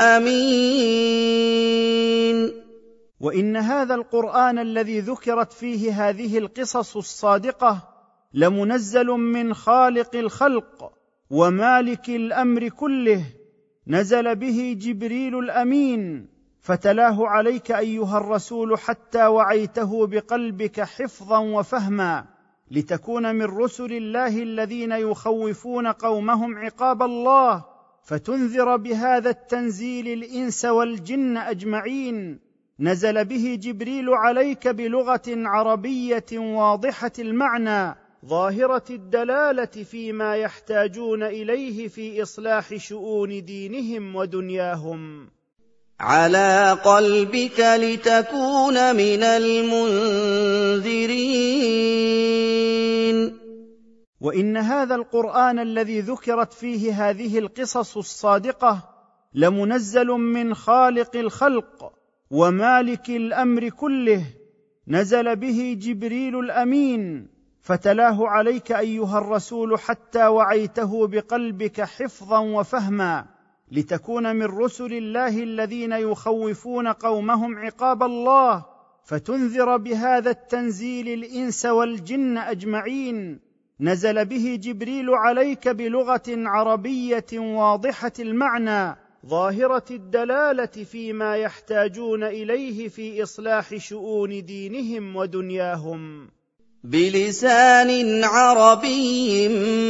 الأمين. وإن هذا القرآن الذي ذكرت فيه هذه القصص الصادقة لمنزل من خالق الخلق ومالك الأمر كله، نزل به جبريل الأمين، فتلاه عليك أيها الرسول حتى وعيته بقلبك حفظا وفهما، لتكون من رسل الله الذين يخوفون قومهم عقاب الله، فتنذر بهذا التنزيل الإنس والجن أجمعين. نزل به جبريل عليك بلغة عربية واضحة المعنى ظاهرة الدلالة فيما يحتاجون إليه في إصلاح شؤون دينهم ودنياهم. على قلبك لتكون من المنذرين. وإن هذا القرآن الذي ذكرت فيه هذه القصص الصادقة لمنزل من خالق الخلق ومالك الأمر كله، نزل به جبريل الأمين، فتلاه عليك أيها الرسول حتى وعيته بقلبك حفظا وفهما، لتكون من رسل الله الذين يخوفون قومهم عقاب الله، فتنذر بهذا التنزيل الإنس والجن أجمعين. نزل به جبريل عليك بلغة عربية واضحة المعنى ظاهرة الدلالة فيما يحتاجون إليه في إصلاح شؤون دينهم ودنياهم، بلسان عربي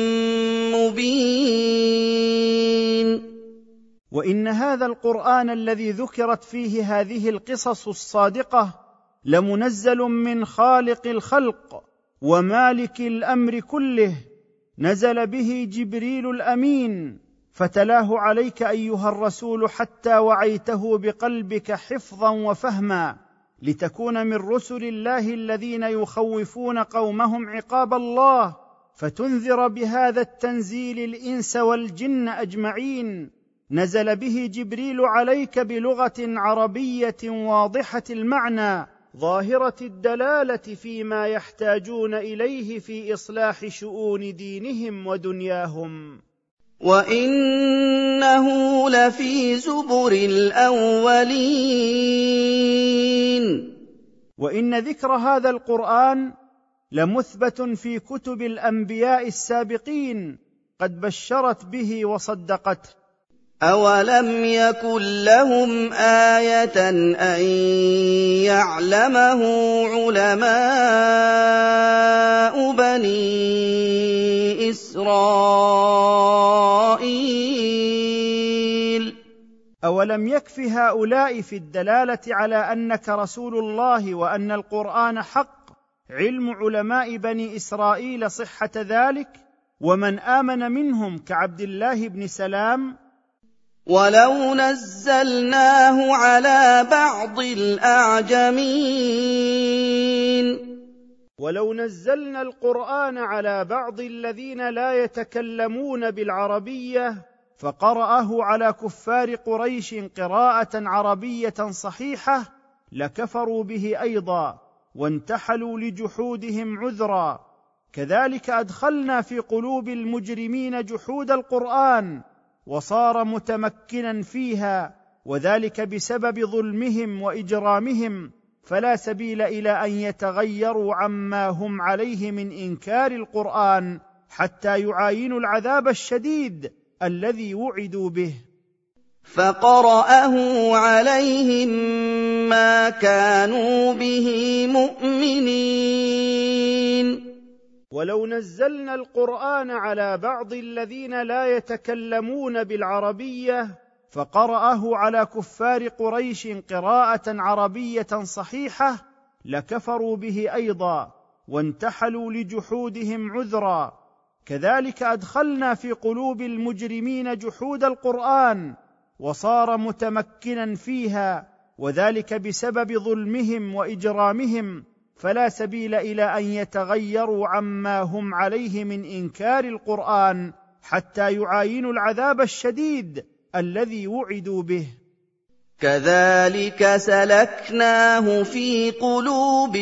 مبين. وإن هذا القرآن الذي ذكرت فيه هذه القصص الصادقة لمنزل من خالق الخلق ومالك الأمر كله، نزل به جبريل الأمين، فتلاه عليك أيها الرسول حتى وعيته بقلبك حفظا وفهما، لتكون من رسل الله الذين يخوفون قومهم عقاب الله، فتنذر بهذا التنزيل الإنس والجن أجمعين. نزل به جبريل عليك بلغة عربية واضحة المعنى ظاهرة الدلالة فيما يحتاجون إليه في إصلاح شؤون دينهم ودنياهم. وَإِنَّهُ لَفِي زُبُرِ الْأَوَّلِينَ. وإن ذكر هذا القرآن لمثبت في كتب الأنبياء السابقين قد بشرت به وصدقته. أَوَلَمْ يَكُن لَّهُمْ آيَةً أَن يَعْلَمَهُ عُلَمَاءُ بَنِي إِسْرَائِيلَ. أولم يكف هؤلاء في الدلالة على أنك رسول الله وأن القرآن حق علم علماء بني إسرائيل صحة ذلك ومن آمن منهم كعبد الله بن سلام؟ وَلَوْ نَزَّلْنَاهُ عَلَىٰ بَعْضِ الْأَعْجَمِينَ. ولو نزلنا القرآن على بعض الذين لا يتكلمون بالعربية فقرأه على كفار قريش قراءة عربية صحيحة لكفروا به أيضا وانتحلوا لجحودهم عذرا. كذلك أدخلنا في قلوب المجرمين جحود القرآن وصار متمكنا فيها، وذلك بسبب ظلمهم وإجرامهم، فلا سبيل إلى أن يتغيروا عما هم عليه من إنكار القرآن حتى يعاينوا العذاب الشديد الذي وعدوا به. فقرأه عليهم ما كانوا به مؤمنين. ولو نزلنا القرآن على بعض الذين لا يتكلمون بالعربية فقرأه على كفار قريش قراءة عربية صحيحة لكفروا به أيضا وانتحلوا لجحودهم عذرا. كذلك أدخلنا في قلوب المجرمين جحود القرآن وصار متمكنا فيها، وذلك بسبب ظلمهم وإجرامهم، فلا سبيل إلى أن يتغيروا عما هم عليه من إنكار القرآن حتى يعاينوا العذاب الشديد الذي وعدوا به. كذلك سلكناه في قلوب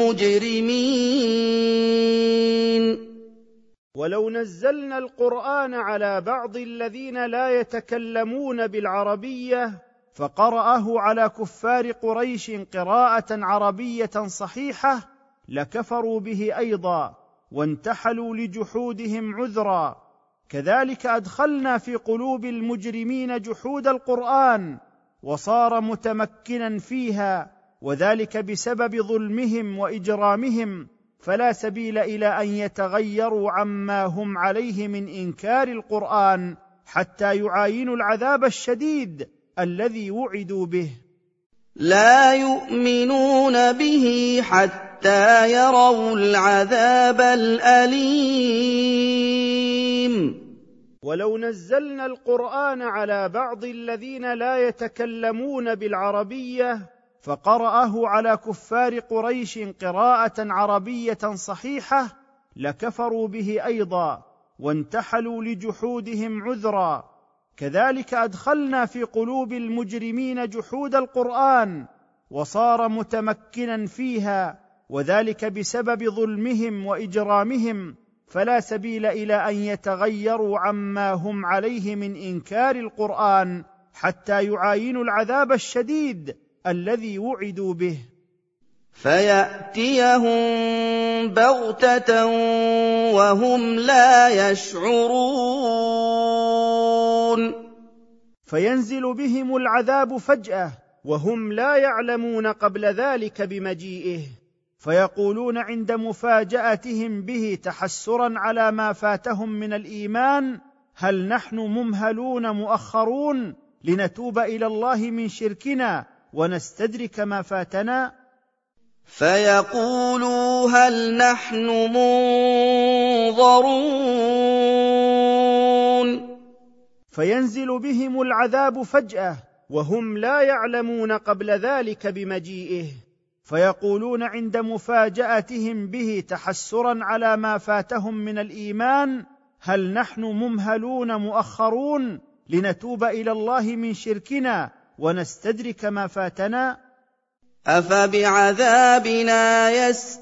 المجرمين. ولو نزلنا القرآن على بعض الذين لا يتكلمون بالعربية فقرأه على كفار قريش قراءة عربية صحيحة لكفروا به أيضا وانتحلوا لجحودهم عذرا. كذلك أدخلنا في قلوب المجرمين جحود القرآن وصار متمكنا فيها، وذلك بسبب ظلمهم وإجرامهم، فلا سبيل إلى أن يتغيروا عما هم عليه من إنكار القرآن حتى يعاينوا العذاب الشديد الذي وعدوا به. لا يؤمنون به حتى يروا العذاب الأليم. ولو نزلنا القرآن على بعض الذين لا يتكلمون بالعربية فقرأه على كفار قريش قراءة عربية صحيحة لكفروا به أيضا وانتحلوا لجحودهم عذرا. كذلك أدخلنا في قلوب المجرمين جحود القرآن وصار متمكنا فيها، وذلك بسبب ظلمهم وإجرامهم، فلا سبيل إلى أن يتغيروا عما هم عليه من إنكار القرآن حتى يعاينوا العذاب الشديد الذي وعدوا به. فيأتيهم بغتة وهم لا يشعرون. فينزل بهم العذاب فجأة وهم لا يعلمون قبل ذلك بمجيئه، فيقولون عند مفاجأتهم به تحسرا على ما فاتهم من الإيمان: هل نحن ممهلون مؤخرون لنتوب إلى الله من شركنا ونستدرك ما فاتنا؟ فيقولوا هل نحن منظرون. فينزل بهم العذاب فجأة وهم لا يعلمون قبل ذلك بمجيئه، فيقولون عند مفاجأتهم به تحسرا على ما فاتهم من الإيمان: هل نحن ممهلون مؤخرون لنتوب إلى الله من شركنا ونستدرك ما فاتنا؟ أَفَبِعَذَابِنَا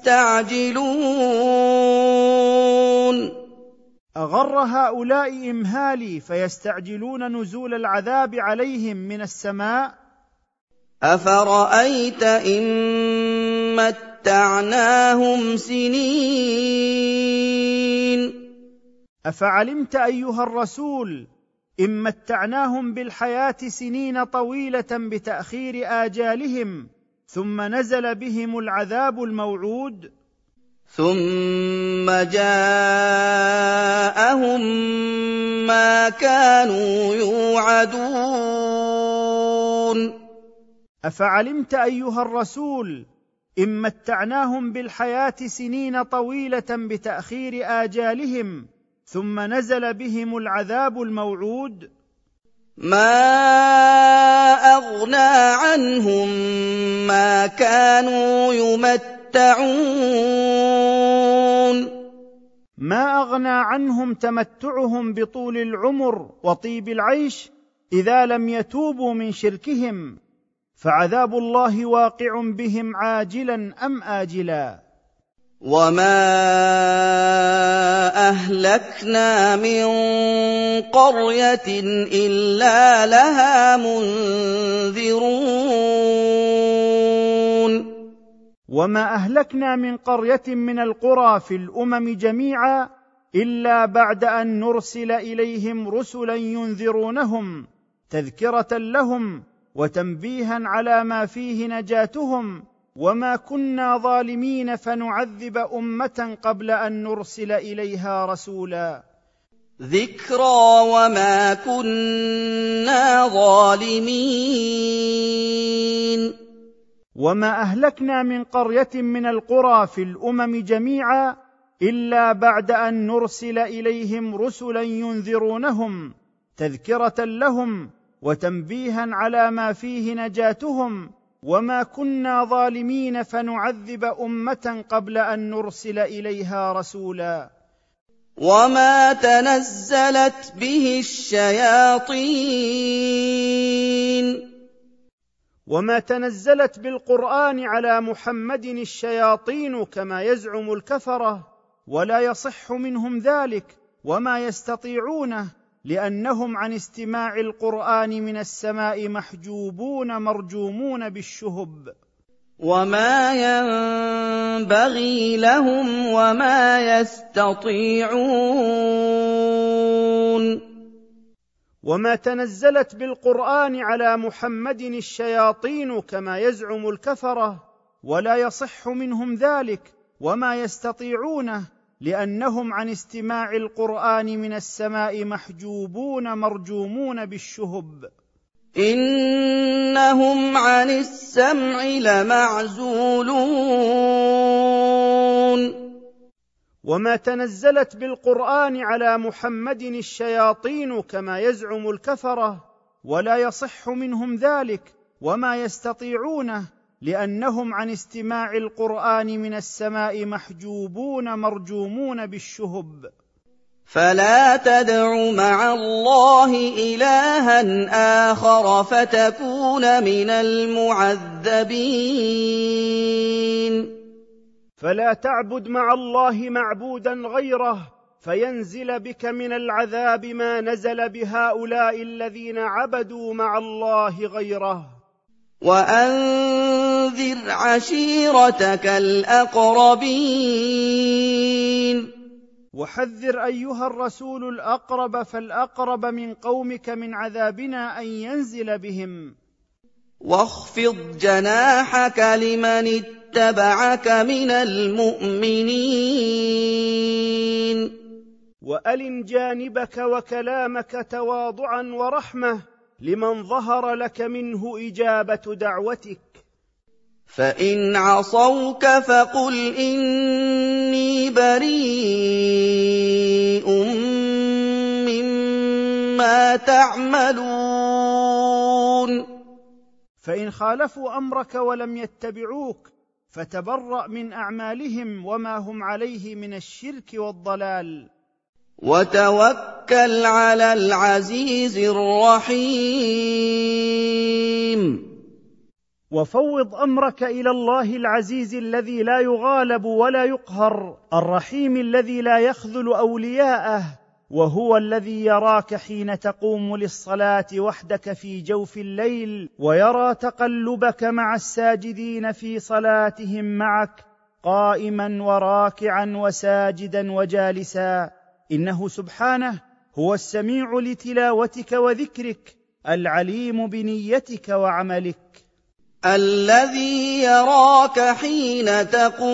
يَسْتَعْجِلُونَ أغر هؤلاء إمهالي فيستعجلون نزول العذاب عليهم من السماء. أَفَرَأَيْتَ إِن مَّتَّعْنَاهُمْ سِنِينَ أفعلمت أيها الرسول إن متعناهم بالحياة سنين طويلة بتأخير آجالهم ثم نزل بهم العذاب الموعود. ثُمَّ جَاءَهُم مَّا كَانُوا يُوعَدُونَ أفعلمت أيها الرسول إن متعناهم بالحياة سنين طويلة بتأخير آجالهم ثم نزل بهم العذاب الموعود. ما أغنى عنهم ما كانوا يمتعون ما أغنى عنهم تمتعهم بطول العمر وطيب العيش إذا لم يتوبوا من شركهم، فعذاب الله واقع بهم عاجلا أم آجلا. وما أهلكنا من قرية إلا لها منذرون وما أهلكنا من قرية من القرى في الأمم جميعا إلا بعد أن نرسل إليهم رسلا ينذرونهم تذكرة لهم وتنبيها على ما فيه نجاتهم، وما كنا ظالمين فنعذب أمة قبل أن نرسل إليها رسولا. ذكرى وما كنا ظالمين. وما أهلكنا من قرية من القرى في الأمم جميعا إلا بعد أن نرسل إليهم رسلا ينذرونهم تذكرة لهم وتنبيها على ما فيه نجاتهم، وما كنا ظالمين فنعذب أمة قبل أن نرسل إليها رسولا. وما تنزلت به الشياطين. وما تنزلت بالقرآن على محمد الشياطين كما يزعم الكفرة، ولا يصح منهم ذلك وما يستطيعونه، لأنهم عن استماع القرآن من السماء محجوبون مرجومون بالشهب. وما ينبغي لهم وما يستطيعون. وما تنزلت بالقرآن على محمد الشياطين كما يزعم الكفرة، ولا يصح منهم ذلك وما يستطيعونه، لأنهم عن استماع القرآن من السماء محجوبون مرجومون بالشهب. إنهم عن السمع لمعزولون. وما تنزلت بالقرآن على محمد الشياطين كما يزعم الكفرة، ولا يصح منهم ذلك وما يستطيعونه، لأنهم عن استماع القرآن من السماء محجوبون مرجومون بالشهب. فلا تدع مع الله إلها آخر فتكون من المعذبين. فلا تعبد مع الله معبودا غيره فينزل بك من العذاب ما نزل بهؤلاء الذين عبدوا مع الله غيره. وأنذر عشيرتك الأقربين. وحذر أيها الرسول الأقرب فالأقرب من قومك من عذابنا أن ينزل بهم. واخفض جناحك لمن اتبعك من المؤمنين. وألن جانبك وكلامك تواضعا ورحمة لمن ظهر لك منه إجابة دعوتك. فإن عصوك فقل إني بريء مما تعملون. فإن خالفوا أمرك ولم يتبعوك فتبرأ من أعمالهم وما هم عليه من الشرك والضلال. وتوكل على العزيز الرحيم. وفوض أمرك إلى الله العزيز الذي لا يغالب ولا يقهر، الرحيم الذي لا يخذل أولياءه، وهو الذي يراك حين تقوم للصلاة وحدك في جوف الليل، ويرى تقلبك مع الساجدين في صلاتهم معك قائما وراكعا وساجدا وجالسا، إنه سبحانه هو السميع لتلاوتك وذكرك، العليم بنيتك وعملك. الذي يراك حين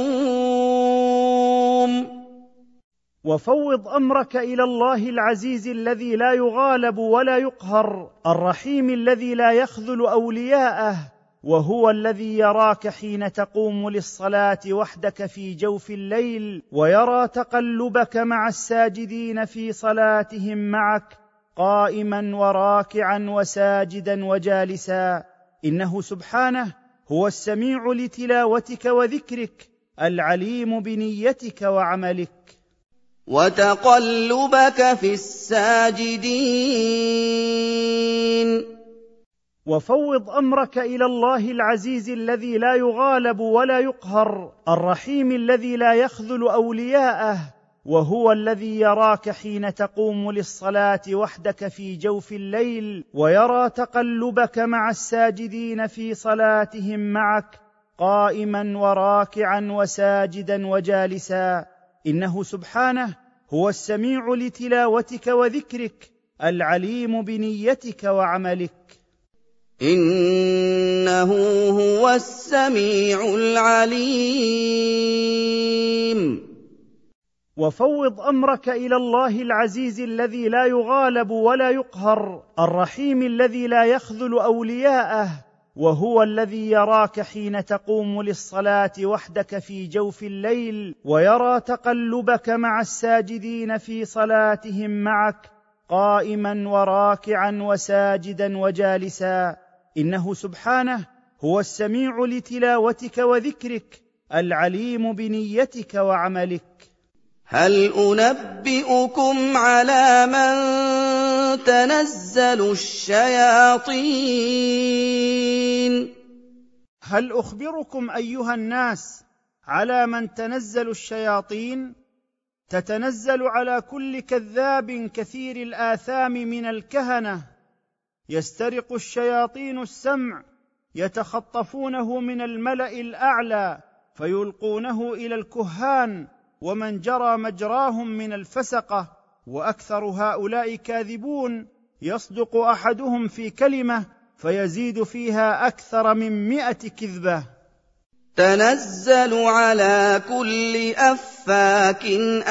تقوم. وفوض أمرك إلى الله العزيز الذي لا يغالب ولا يقهر، الرحيم الذي لا يخذل أولياءه، وهو الذي يراك حين تقوم للصلاة وحدك في جوف الليل، ويرى تقلبك مع الساجدين في صلاتهم معك قائما وراكعا وساجدا وجالسا، إنه سبحانه هو السميع لتلاوتك وذكرك، العليم بنيتك وعملك. وتقلبك في الساجدين. وفوض أمرك إلى الله العزيز الذي لا يغالب ولا يقهر، الرحيم الذي لا يخذل أولياءه، وهو الذي يراك حين تقوم للصلاة وحدك في جوف الليل، ويرى تقلبك مع الساجدين في صلاتهم معك قائما وراكعا وساجدا وجالسا، إنه سبحانه هو السميع لتلاوتك وذكرك، العليم بنيتك وعملك. إنه هو السميع العليم. وفوض أمرك إلى الله العزيز الذي لا يغالب ولا يقهر، الرحيم الذي لا يخذل أولياءه، وهو الذي يراك حين تقوم للصلاة وحدك في جوف الليل، ويرى تقلبك مع الساجدين في صلاتهم معك قائما وراكعا وساجدا وجالسا، إنه سبحانه هو السميع لتلاوتك وذكرك، العليم بنيتك وعملك. هل أنبئكم على من تنزل الشياطين؟ هل أخبركم أيها الناس على من تنزل الشياطين؟ تتنزل على كل كذاب كثير الآثام من الكهنة، يسترق الشياطين السمع، يتخطفونه من الملأ الأعلى فيلقونه إلى الكهان ومن جرى مجراهم من الفسقة، وأكثر هؤلاء كاذبون، يصدق أحدهم في كلمة فيزيد فيها أكثر من 100 كذبة. تنزل على كل أفاك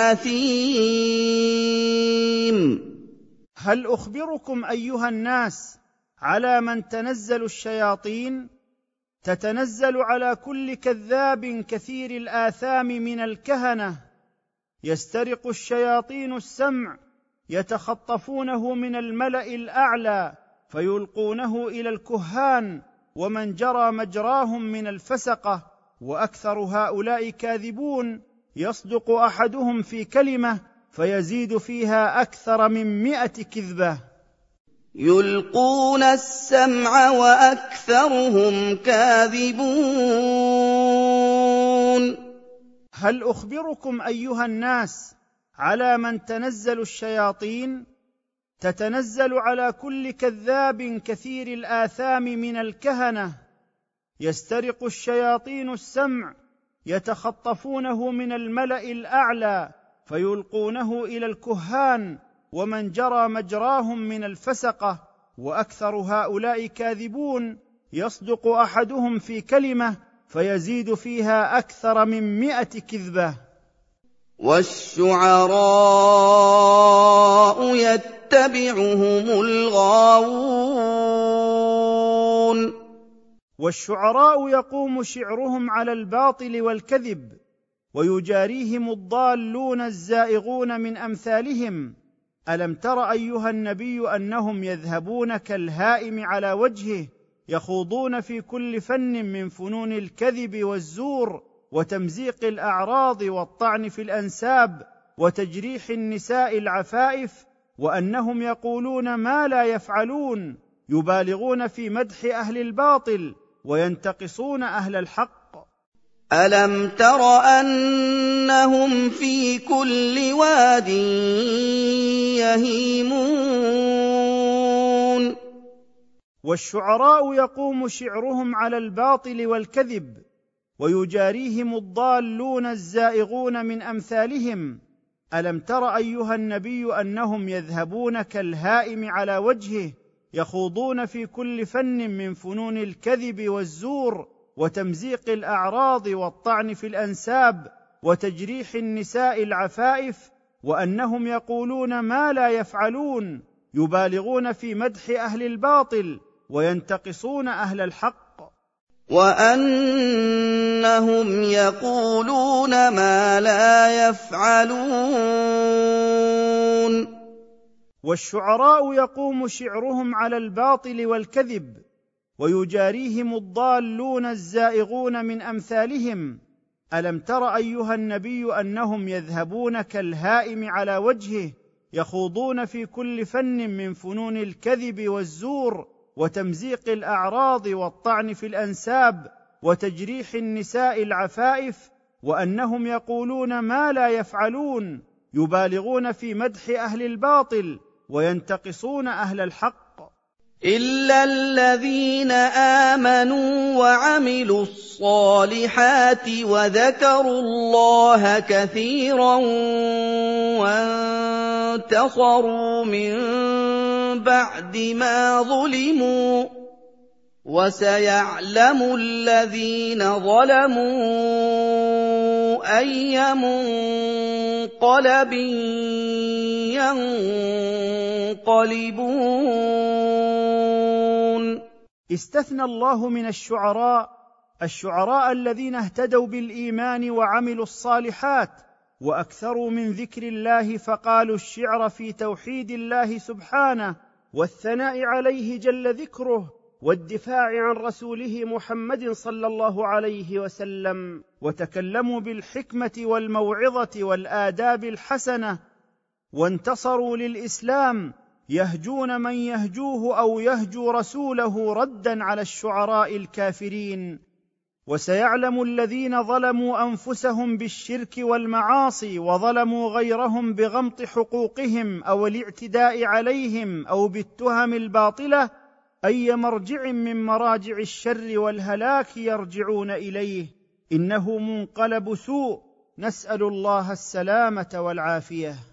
أثيم. هل أخبركم أيها الناس على من تنزل الشياطين؟ تتنزل على كل كذاب كثير الآثام من الكهنة، يسترق الشياطين السمع، يتخطفونه من الملأ الأعلى فيلقونه إلى الكهان ومن جرى مجراهم من الفسقة، وأكثر هؤلاء كاذبون، يصدق أحدهم في كلمة فيزيد فيها أكثر من 100 كذبة. يلقون السمع وأكثرهم كاذبون. هل أخبركم أيها الناس على من تنزل الشياطين؟ تتنزل على كل كذاب كثير الآثام من الكهنة، يسترق الشياطين السمع، يتخطفونه من الملأ الأعلى فيلقونه إلى الكهان ومن جرى مجراهم من الفسقة، وأكثر هؤلاء كاذبون، يصدق أحدهم في كلمة فيزيد فيها أكثر من 100 كذبة. والشعراء يتبعهم الغاوون. والشعراء يقوم شعرهم على الباطل والكذب، ويجاريهم الضالون الزائغون من أمثالهم. ألم تر أيها النبي أنهم يذهبون كالهائم على وجهه، يخوضون في كل فن من فنون الكذب والزور وتمزيق الأعراض والطعن في الأنساب وتجريح النساء العفائف، وأنهم يقولون ما لا يفعلون، يبالغون في مدح أهل الباطل وينتقصون أهل الحق. أَلَمْ تَرَ أَنَّهُمْ فِي كُلِّ وَادٍ يَهِيمُونَ والشعراء يقوم شعرهم على الباطل والكذب، ويجاريهم الضالون الزائغون من أمثالهم. ألم تر أيها النبي أنهم يذهبون كالهائم على وجهه، يخوضون في كل فن من فنون الكذب والزور وتمزيق الأعراض والطعن في الأنساب وتجريح النساء العفائف، وأنهم يقولون ما لا يفعلون، يبالغون في مدح أهل الباطل وينتقصون أهل الحق. وَأَنَّهُمْ يَقُولُونَ مَا لَا يَفْعَلُونَ والشعراء يقوم شعرهم على الباطل والكذب، ويجاريهم الضالون الزائغون من أمثالهم. ألم تر أيها النبي أنهم يذهبون كالهائم على وجهه، يخوضون في كل فن من فنون الكذب والزور وتمزيق الأعراض والطعن في الأنساب وتجريح النساء العفائف، وأنهم يقولون ما لا يفعلون، يبالغون في مدح أهل الباطل وينتقصون أهل الحق. إِلَّا الَّذِينَ آمَنُوا وَعَمِلُوا الصَّالِحَاتِ وَذَكَرُوا اللَّهَ كَثِيرًا وَانتَصَرُوا مِن بَعْدِ مَا ظُلِمُوا ۗ وَسَيَعْلَمُ الَّذِينَ ظَلَمُوا أَيَّ مُنقَلَبٍ يَنقَلِبُونَ. استثنى الله من الشعراء الذين اهتدوا بالإيمان وعملوا الصالحات وأكثروا من ذكر الله، فقالوا الشعر في توحيد الله سبحانه والثناء عليه جل ذكره والدفاع عن رسوله محمد صلى الله عليه وسلم، وتكلموا بالحكمة والموعظة والآداب الحسنة، وانتصروا للإسلام يهجون من يهجوه أو يهجو رسوله ردا على الشعراء الكافرين. وسيعلم الذين ظلموا أنفسهم بالشرك والمعاصي وظلموا غيرهم بغمط حقوقهم أو الاعتداء عليهم أو بالتهم الباطلة أي مرجع من مراجع الشر والهلاك يرجعون إليه، إنه منقلب سوء، نسأل الله السلامة والعافية.